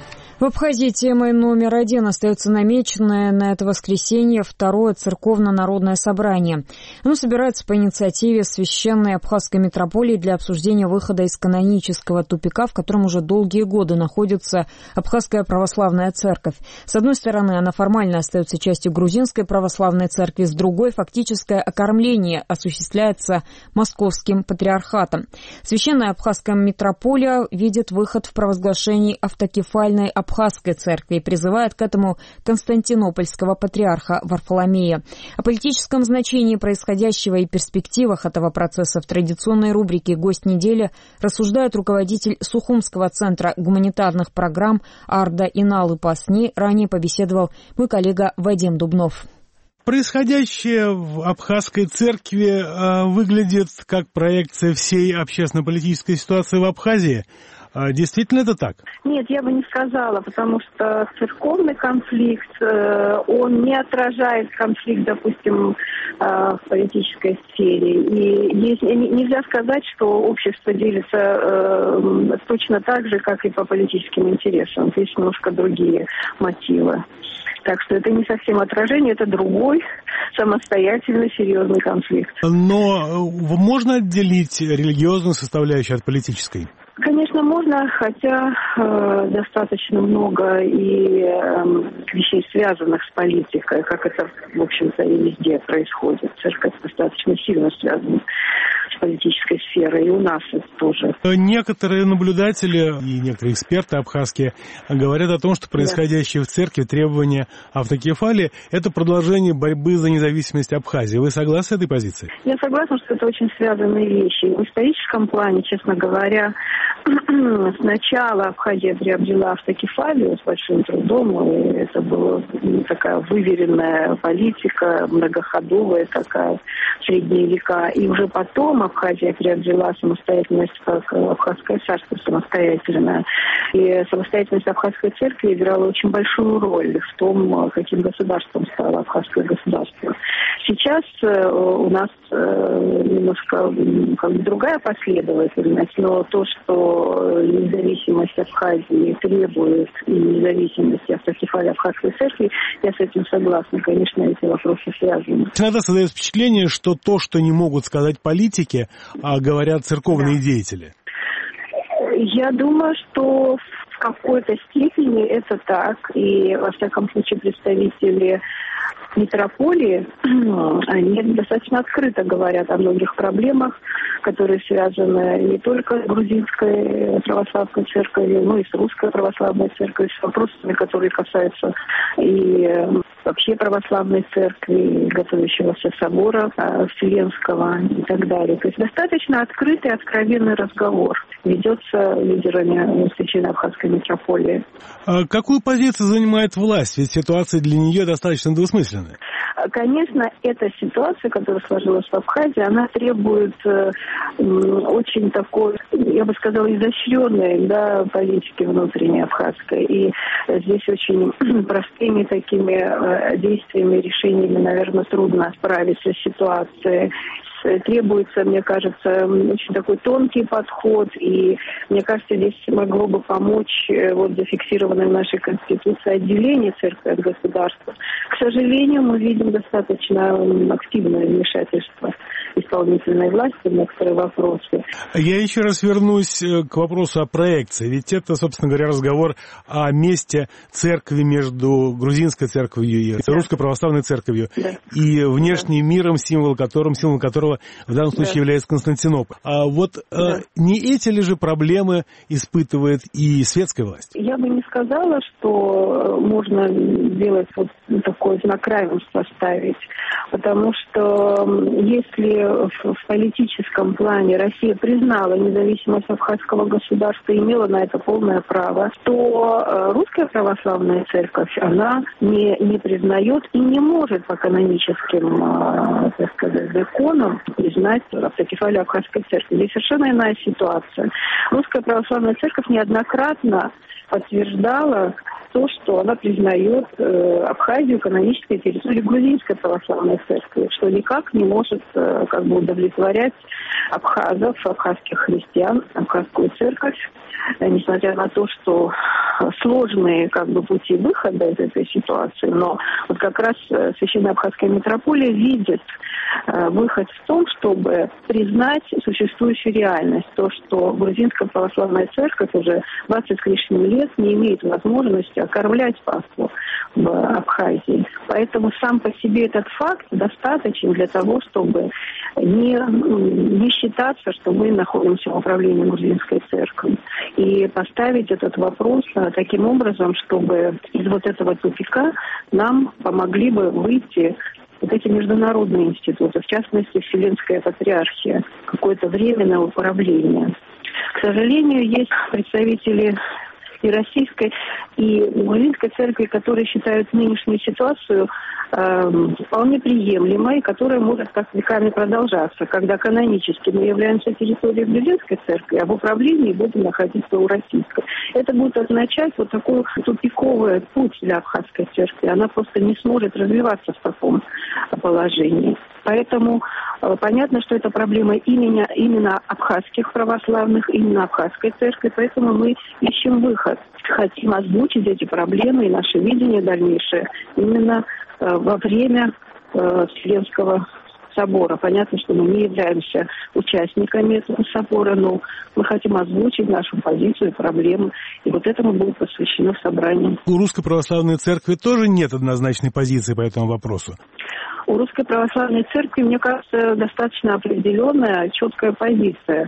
В Абхазии темой номер один остается намеченное на это воскресенье второе церковно-народное собрание. Оно собирается по инициативе Священной Абхазской митрополии для обсуждения выхода из канонического тупика, в котором уже долгие годы находится Абхазская православная церковь. С одной стороны, она формально остается частью грузинской православной церкви, с другой, фактическое окормление осуществляется московским патриархатом. Священная Абхазская митрополия видит выход в провозглашении автокефальной Абхазской церкви и призывает к этому константинопольского патриарха Варфоломея. О политическом значении происходящего и перспективах этого процесса в традиционной рубрике «Гость недели» рассуждает руководитель Сухумского центра гуманитарных программ Арда Иналы Пасни. Ранее побеседовал мой коллега Вадим Дубнов. Происходящее в Абхазской церкви э, выглядит как проекция всей общественно-политической ситуации в Абхазии. Действительно это так? Нет, я бы не сказала, потому что церковный конфликт, он не отражает конфликт, допустим, в политической сфере. И нельзя сказать, что общество делится точно так же, как и по политическим интересам. Есть немножко другие мотивы. Так что это не совсем отражение, это другой, самостоятельный, серьезный конфликт. Но можно отделить религиозную составляющую от политической? Конечно, можно, хотя э, достаточно много и э, вещей, связанных с политикой, как это, в общем-то, и везде происходит. Церковь достаточно сильно связана с политической сферой, и у нас это тоже. Некоторые наблюдатели и некоторые эксперты абхазские говорят о том, что происходящее да. в церкви требования автокефалии – это продолжение борьбы за независимость Абхазии. Вы согласны с этой позицией? Я согласна, что это очень связанные вещи. В историческом плане, честно говоря, сначала Абхазия приобрела автокефалию с большим трудом, и это была такая выверенная политика, многоходовая такая, в средние века. И уже потом Абхазия приобрела самостоятельность как Абхазское царство самостоятельное. И самостоятельность Абхазской церкви играла очень большую роль в том, каким государством стало Абхазское государство. Сейчас у нас немножко как бы другая последовательность, но то, что независимость Абхазии требует и независимости автокефалии Абхазской церкви, я с этим согласна. Конечно, эти вопросы связаны. Иногда создается впечатление, что то, что не могут сказать политики, а говорят церковные да. деятели. Я думаю, что в какой-то степени это так. И, во всяком случае, представители митрополии, они достаточно открыто говорят о многих проблемах, которые связаны не только с грузинской православной церковью, но и с русской православной церковью, с вопросами, которые касаются и вообще православной церкви, готовящегося собора Вселенского и так далее. То есть достаточно открытый, откровенный разговор ведется лидерами Священной Абхазской митрополии. А какую позицию занимает власть? Ведь ситуация для нее достаточно двусмысленная. Конечно, эта ситуация, которая сложилась в Абхазии, она требует э, очень такой, я бы сказала, изощренной да, политики внутренней абхазской. И здесь очень простыми такими э, действиями, решениями, наверное, трудно справиться с ситуацией. Требуется, мне кажется, очень такой тонкий подход, и мне кажется, здесь могло бы помочь вот зафиксированное в нашей Конституции отделение церкви от государства. К сожалению, мы видим достаточно активное вмешательство исполнительной власти в некоторые вопросы. Я еще раз вернусь к вопросу о проекции. Ведь это, собственно говоря, разговор о месте церкви между грузинской церковью и да. русской православной церковью да. и внешним да. миром, символ которым, символ которого в данном случае да. является Константинополь. А вот да. э, не эти ли же проблемы испытывает и светская власть? Я бы не сказала, что можно сделать вот такое знак равенства ставить, потому что если в, в политическом плане Россия признала независимость абхазского государства и имела на это полное право, то русская православная церковь, она не, не признает и не может по каноническим, так сказать, законам признать автокефалию Абхазской церкви. Здесь совершенно иная ситуация. Русская православная церковь неоднократно подтверждала то, что она признает э, Абхазию канонической территорией грузинской православной церкви, что никак не может э, как бы удовлетворять абхазов, абхазских христиан, абхазскую церковь. несмотря на то, что сложные как бы пути выхода из этой ситуации, но вот как раз Священная Абхазская митрополия видит выход в том, чтобы признать существующую реальность, то, что Грузинская православная церковь уже двадцать с лишним лет не имеет возможности окормлять паству в Абхазии. Поэтому сам по себе этот факт достаточен для того, чтобы не, не считаться, что мы находимся в управлении Грузинской церкви, и поставить этот вопрос таким образом, чтобы из вот этого тупика нам помогли бы выйти вот эти международные институты, в частности, Вселенская Патриархия, какое-то временное управление. К сожалению, есть представители и российской, и грузинской церкви, которые считают нынешнюю ситуацию э, вполне приемлемой, которая может так веками продолжаться, когда канонически мы являемся территорией грузинской церкви, а в управлении будем находиться у российской. Это будет означать вот такой тупиковый путь для абхазской церкви. Она просто не сможет развиваться в таком положении. Поэтому э, понятно, что это проблема именно, именно абхазских православных, именно абхазской церкви, поэтому мы ищем выход. Хотим озвучить эти проблемы и наше видение дальнейшее именно э, во время э, Вселенского собора. Понятно, что мы не являемся участниками этого собора, но мы хотим озвучить нашу позицию и проблемы, и вот этому будет посвящено собрание. У Русской Православной Церкви тоже нет однозначной позиции по этому вопросу? У Русской Православной Церкви, мне кажется, достаточно определенная, четкая позиция,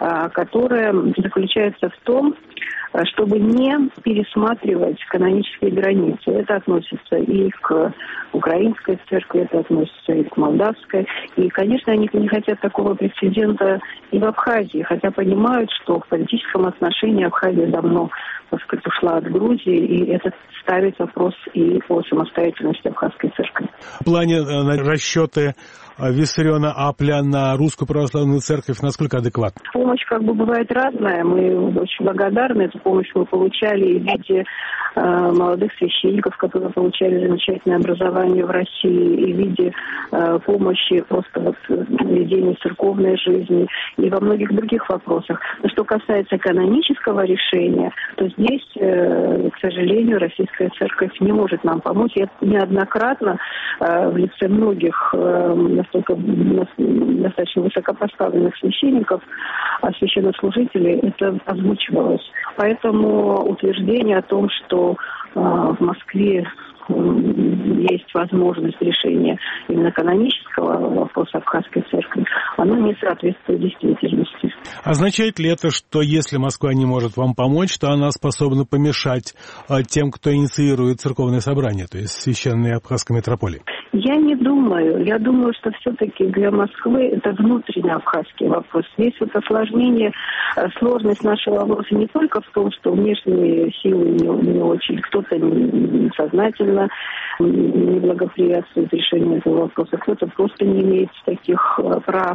которая заключается в том, чтобы не пересматривать канонические границы. Это относится и к украинской церкви, это относится и к молдавской. И, конечно, они не хотят такого прецедента и в Абхазии, хотя понимают, что в политическом отношении Абхазия давно, так сказать, ушла от Грузии, и это ставит вопрос и по самостоятельности Абхазской церкви. В плане э, расчеты Виссариона Апля на Русскую Православную Церковь насколько адекватна? Помощь как бы бывает разная. Мы очень благодарны. Эту помощь мы получали в виде э, молодых священников, которые получали замечательное образование в России, и в виде э, помощи просто вот ведения церковной жизни и во многих других вопросах. Но что касается канонического решения, то здесь, э, к сожалению, Российская Церковь не может нам помочь. Я неоднократно э, в лице многих э, настолько достаточно высокопоставленных священников, а священнослужителей, это озвучивалось. Поэтому утверждение о том, что э, в Москве есть возможность решения именно канонического вопроса Абхазской церкви, оно не соответствует действительности. Означает ли это, что если Москва не может вам помочь, то она способна помешать тем, кто инициирует церковное собрание, то есть священной Абхазской митрополии? Я не думаю. Я думаю, что все-таки для Москвы это внутренний абхазский вопрос. Здесь вот осложнение, сложность нашего вопроса не только в том, что внешние силы не, не очень, кто-то сознательно не благоприятствует решению этого вопроса, кто-то просто не имеет таких прав.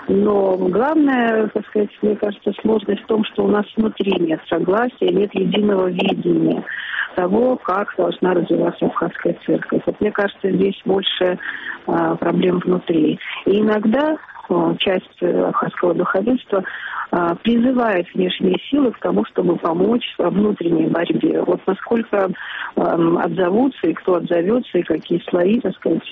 Но главное, так сказать, мне кажется, сложность в том, что у нас внутри нет согласия, нет единого видения того, как должна развиваться Абхазская церковь. Вот мне кажется, здесь больше а, проблем внутри. И иногда а, часть абхазского духовенства а, призывает внешние силы к тому, чтобы помочь внутренней борьбе. Вот насколько а, отзовутся, и кто отзовется, и какие слои, так сказать,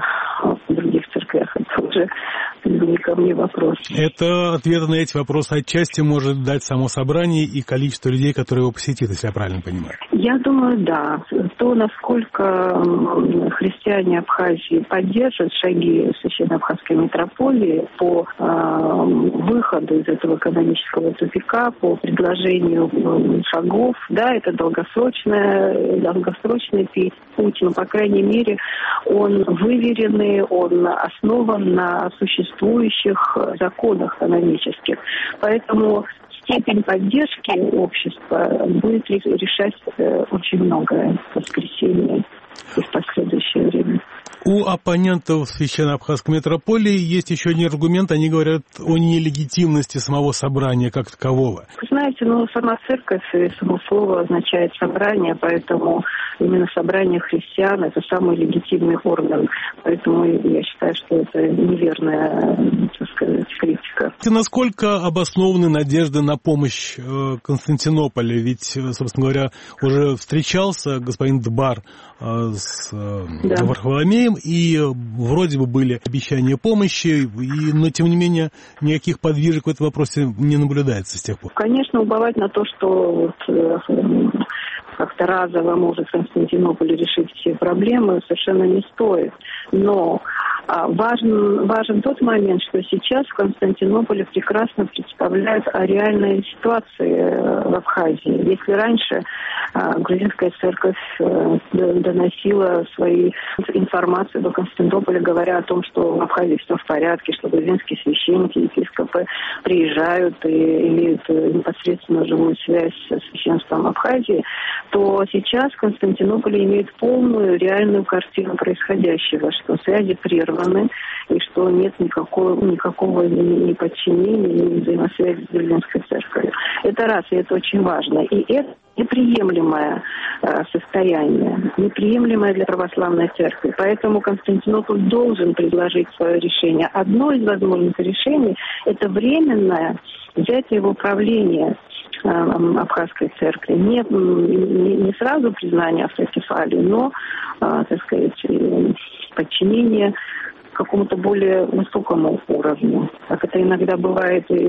в других церквях, это уже не ко мне вопрос. Это ответы на эти вопросы отчасти может дать само собрание и количество людей, которые его посетят, если я правильно понимаю. Я думаю, да. То, насколько христиане Абхазии поддержат шаги Священной Абхазской митрополии по э, выходу из этого канонического тупика, по предложению шагов, да, это долгосрочная, долгосрочный путь, но, по крайней мере, он выверенный, он основан на существующих законах канонических. Поэтому степень поддержки общества будет решать очень многое в воскресенье и в последующее время. У оппонентов Священной Абхазской митрополии есть еще один аргумент. Они говорят о нелегитимности самого собрания как такового. Вы знаете, ну, сама церковь и само слово означает собрание, поэтому именно собрание христиан – это самый легитимный орган. Поэтому я считаю, что это неверная, так сказать, критика. риска. Насколько обоснованы надежды на помощь Константинополя? Ведь, собственно говоря, уже встречался господин Дбар с да. Варфоломеем, и вроде бы были обещания помощи, и, но, тем не менее, никаких подвижек в этом вопросе не наблюдается с тех пор. Конечно, уповать на то, что вот, как-то разово может Константинополь решить все проблемы, совершенно не стоит. Но а, важен, важен тот момент, что сейчас в Константинополе прекрасно представляют о реальной ситуации в Абхазии. Если раньше а, грузинская церковь а, доносила свои информацию до Константинополя, говоря о том, что в Абхазии все в порядке, что грузинские священники, епископы приезжают и имеют непосредственно живую связь со священством Абхазии, то сейчас в Константинополе имеет полную реальную картину происходящего, что связи прерваны и что нет никакого, никакого ни подчинения, ни взаимосвязи с Берлинской церковью. Это раз, и это очень важно. И это неприемлемое э, состояние, неприемлемое для православной церкви. Поэтому Константинополь должен предложить свое решение. Одно из возможных решений – это временное взятие в управление э, Абхазской церкви. Не, не, не сразу признание автокефалии, но, э, так сказать, подчинение какому-то более высокому уровню. Как это иногда бывает и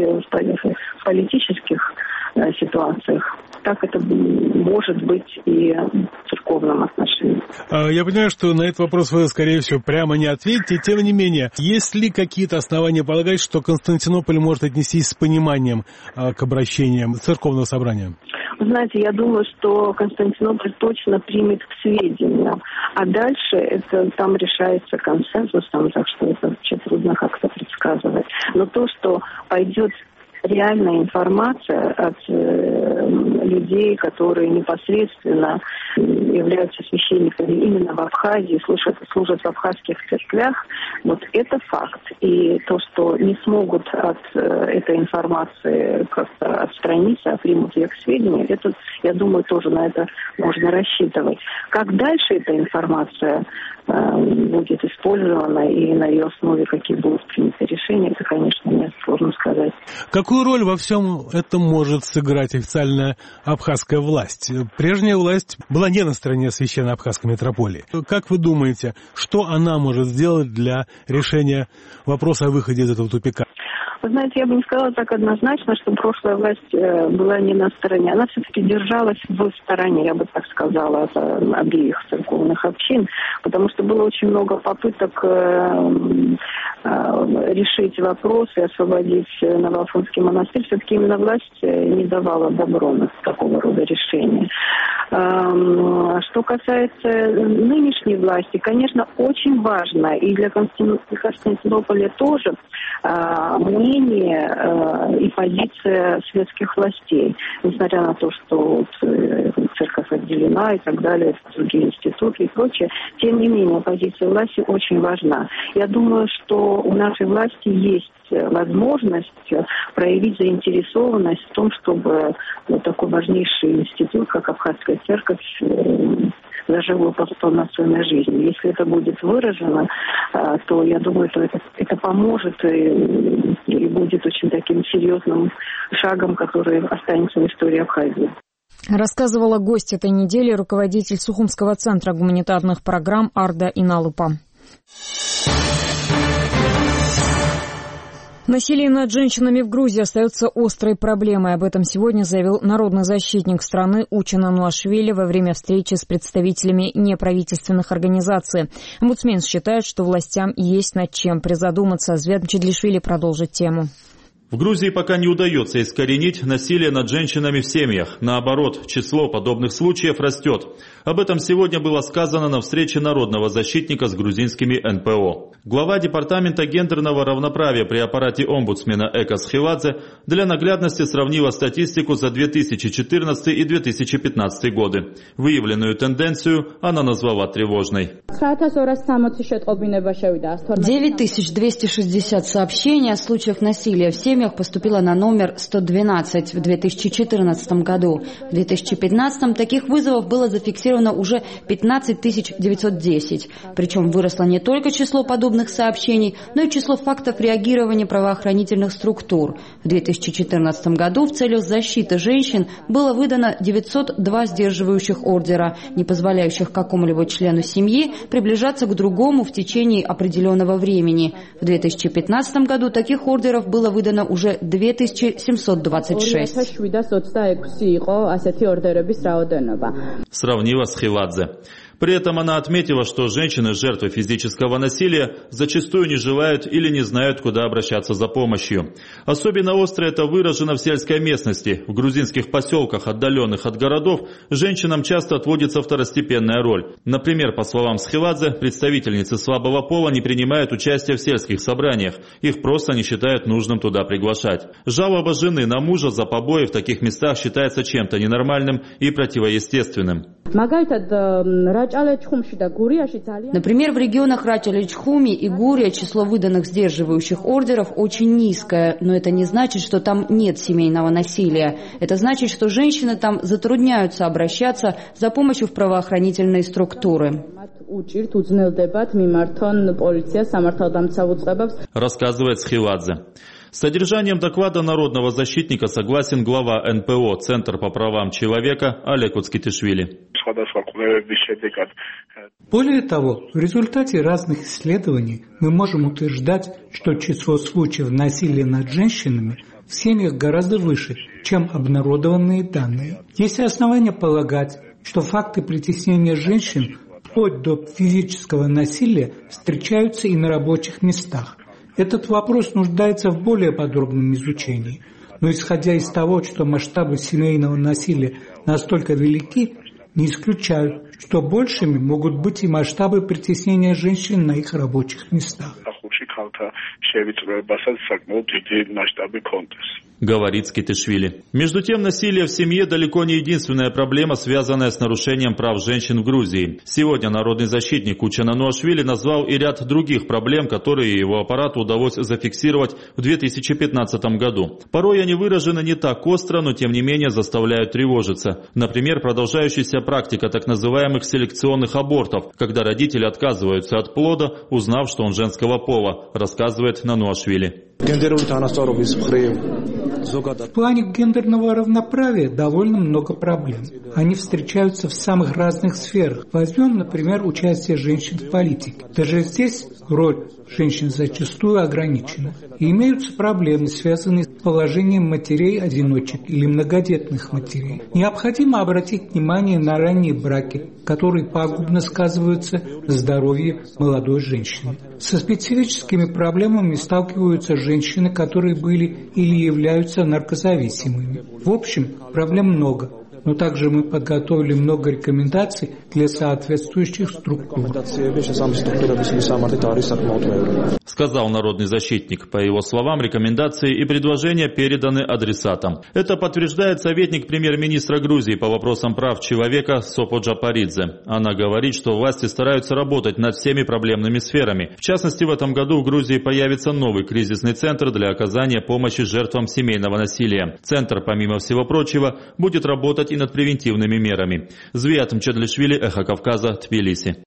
в политических э, ситуациях, так это может быть и в церковном отношении. Я понимаю, что на этот вопрос вы, скорее всего, прямо не ответите. Тем не менее, есть ли какие-то основания полагать, что Константинополь может отнестись с пониманием к обращениям церковного собрания? Вы знаете, я думаю, что Константинополь точно примет к сведению. А дальше это там решается консенсусом, так что это вообще трудно как-то предсказывать. Но то, что пойдет реальная информация от э, людей, которые непосредственно являются священниками именно в Абхазии, служат, служат в абхазских церквях, вот это факт. И то, что не смогут от э, этой информации как-то отстраниться, а примут ее к сведению, это, я думаю, тоже на это можно рассчитывать. Как дальше эта информация э, будет использована и на ее основе какие будут приняты решения, это, конечно, мне сложно сказать. Какую роль во всем этом может сыграть официальная абхазская власть? Прежняя власть была не на стороне священной абхазской митрополии. Как вы думаете, что она может сделать для решения вопроса о выходе из этого тупика? Вы знаете, я бы не сказала так однозначно, что прошлая власть была не на стороне. Она все-таки держалась в стороне, я бы так сказала, от обеих церковных общин, потому что было очень много попыток решить вопрос и освободить Новоафонский монастырь. Все-таки именно власть не давала добро на такого рода решения. Что касается нынешней власти, конечно, очень важно, и для Константинополя тоже, мнение и позиция светских властей. Несмотря на то, что церковь отделена и так далее, другие институты и прочее, тем не менее позиция власти очень важна. Я думаю, что у нашей власти есть возможность проявить заинтересованность в том, чтобы вот такой важнейший институт, как Абхазская церковь, зажила полноценной жизнью. Если это будет выражено, то я думаю, что это, это поможет и, и будет очень таким серьезным шагом, который останется в истории Абхазии. Рассказывала гость этой недели руководитель Сухумского центра гуманитарных программ Арда Иналупа. Насилие над женщинами в Грузии остается острой проблемой. Об этом сегодня заявил народный защитник страны Учен Ануашвили во время встречи с представителями неправительственных организаций. Омбудсмен считает, что властям есть над чем призадуматься. Звят Чедлишвили продолжит тему. В Грузии пока не удается искоренить насилие над женщинами в семьях. Наоборот, число подобных случаев растет. Об этом сегодня было сказано на встрече народного защитника с грузинскими эн пэ о. Глава департамента гендерного равноправия при аппарате омбудсмена Эка Схивадзе для наглядности сравнила статистику за две тысячи четырнадцатый и две тысячи пятнадцатый годы. Выявленную тенденцию она назвала тревожной. девять тысяч двести шестьдесят сообщений о случаях насилия в семьях поступило на номер сто двенадцать в две тысячи четырнадцатом году. В две тысячи пятнадцатом таких вызовов было зафиксировано зарегистрировано уже пятнадцать тысяч девятьсот десять. Причем выросло не только число подобных сообщений, но и число фактов реагирования правоохранительных структур. В две тысячи четырнадцатом году в целях защиты женщин было выдано девятьсот два сдерживающих ордера, не позволяющих какому-либо члену семьи приближаться к другому в течение определенного времени. В две тысячи пятнадцатом году таких ордеров было выдано уже две тысячи семьсот двадцать шесть. Сравнила с Хиладзе. При этом она отметила, что женщины, жертвы физического насилия, зачастую не желают или не знают, куда обращаться за помощью. Особенно остро это выражено в сельской местности. В грузинских поселках, отдаленных от городов, женщинам часто отводится второстепенная роль. Например, по словам Схиладзе, представительницы слабого пола не принимают участие в сельских собраниях. Их просто не считают нужным туда приглашать. Жалоба жены на мужа за побои в таких местах считается чем-то ненормальным и противоестественным. Например, в регионах Рачаличхуми и Гурия число выданных сдерживающих ордеров очень низкое, но это не значит, что там нет семейного насилия. Это значит, что женщины там затрудняются обращаться за помощью в правоохранительные структуры. Рассказывает Схиладзе. С содержанием доклада народного защитника согласен глава эн пэ о «Центр по правам человека» Олег Уцкитишвили. Более того, в результате разных исследований мы можем утверждать, что число случаев насилия над женщинами в семьях гораздо выше, чем обнародованные данные. Есть основания полагать, что факты притеснения женщин вплоть до физического насилия встречаются и на рабочих местах. Этот вопрос нуждается в более подробном изучении. Но исходя из того, что масштабы семейного насилия настолько велики, не исключаю, что большими могут быть и масштабы притеснения женщин на их рабочих местах. Говорит Скитишвили. Между тем, насилие в семье далеко не единственная проблема, связанная с нарушением прав женщин в Грузии. Сегодня народный защитник Учен Ануашвили назвал и ряд других проблем, которые его аппарату удалось зафиксировать в две тысячи пятнадцатом году. Порой они выражены не так остро, но тем не менее заставляют тревожиться. Например, продолжающаяся практика так называемых селекционных абортов, когда родители отказываются от плода, узнав, что он женского пола, рассказывает Нануашвили. В плане гендерного равноправия довольно много проблем. Они встречаются в самых разных сферах. Возьмем, например, участие женщин в политике. Даже здесь роль женщин зачастую ограничена. И имеются проблемы, связанные с положением матерей-одиночек или многодетных матерей. Необходимо обратить внимание на ранние браки, которые пагубно сказываются на здоровье молодой женщины. Со специфическими проблемами сталкиваются женщины, которые были или являются наркозависимыми. В общем, проблем много. Но также мы подготовили много рекомендаций для соответствующих структур. Сказал народный защитник. По его словам, рекомендации и предложения переданы адресатам. Это подтверждает советник премьер-министра Грузии по вопросам прав человека Сопо Джапаридзе. Она говорит, что власти стараются работать над всеми проблемными сферами. В частности, в этом году в Грузии появится новый кризисный центр для оказания помощи жертвам семейного насилия. Центр, помимо всего прочего, будет работать и над превентивными мерами. Звиат Мчедлишвили, Эхо Кавказа, Тбилиси.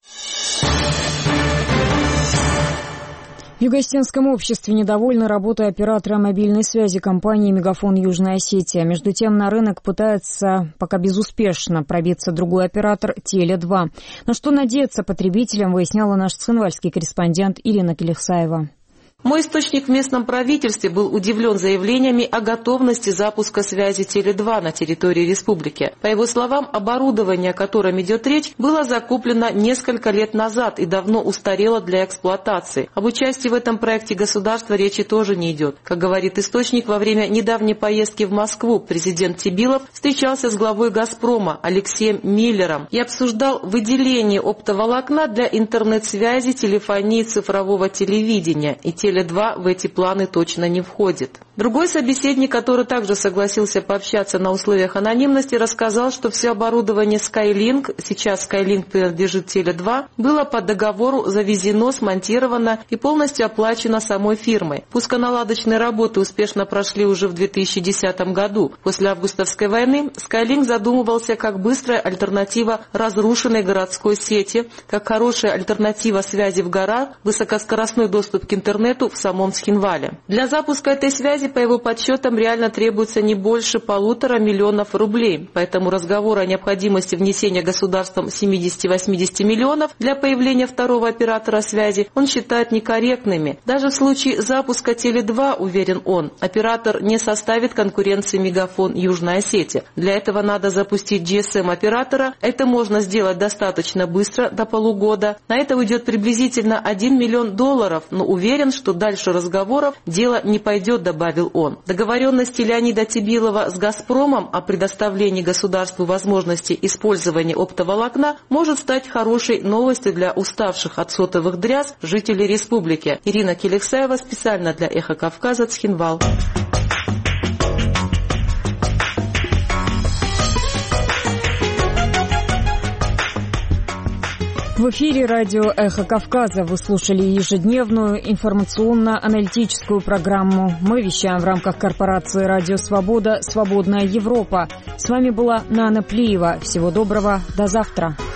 В Юго-Осетинском обществе недовольны работой оператора мобильной связи компании «Мегафон Южная Осетия». Между тем на рынок пытается пока безуспешно пробиться другой оператор теле два. На что надеяться потребителям, выясняла наш цхинвальский корреспондент Ирина Келихсаева. Мой источник в местном правительстве был удивлен заявлениями о готовности запуска связи теле два на территории республики. По его словам, оборудование, о котором идет речь, было закуплено несколько лет назад и давно устарело для эксплуатации. Об участии в этом проекте государства речи тоже не идет. Как говорит источник, во время недавней поездки в Москву президент Тибилов встречался с главой «Газпрома» Алексеем Миллером и обсуждал выделение оптоволокна для интернет-связи, телефонии, цифрового телевидения. И теле два в эти планы точно не входит. Другой собеседник, который также согласился пообщаться на условиях анонимности, рассказал, что все оборудование Skylink, сейчас Skylink принадлежит Теле два, было по договору завезено, смонтировано и полностью оплачено самой фирмой. Пусконаладочные работы успешно прошли уже в две тысячи десятом году. После августовской войны Skylink задумывался как быстрая альтернатива разрушенной городской сети, как хорошая альтернатива связи в горах, высокоскоростной доступ к интернету в самом Цхинвале. Для запуска этой связи, по его подсчетам, реально требуется не больше полутора миллионов рублей, поэтому разговоры о необходимости внесения государством семидесяти-восьмидесяти миллионов для появления второго оператора связи он считает некорректными. Даже в случае запуска Теле два, уверен он, оператор не составит конкуренции Мегафон Южной Осетии. Для этого надо запустить джи эс эм-оператора. Это можно сделать достаточно быстро, до полугода. На это уйдет приблизительно один миллион долларов, но уверен, что дальше разговоров дело не пойдет, добавил он. Договоренности Леонида Тибилова с «Газпромом» о предоставлении государству возможности использования оптоволокна может стать хорошей новостью для уставших от сотовых дрязг жителей республики. Ирина Келексаева специально для «Эхо Кавказа», Цхинвал. В эфире радио «Эхо Кавказа». Вы слушали ежедневную информационно-аналитическую программу. Мы вещаем в рамках корпорации «Радио Свобода. Свободная Европа». С вами была Нана Плиева. Всего доброго. До завтра.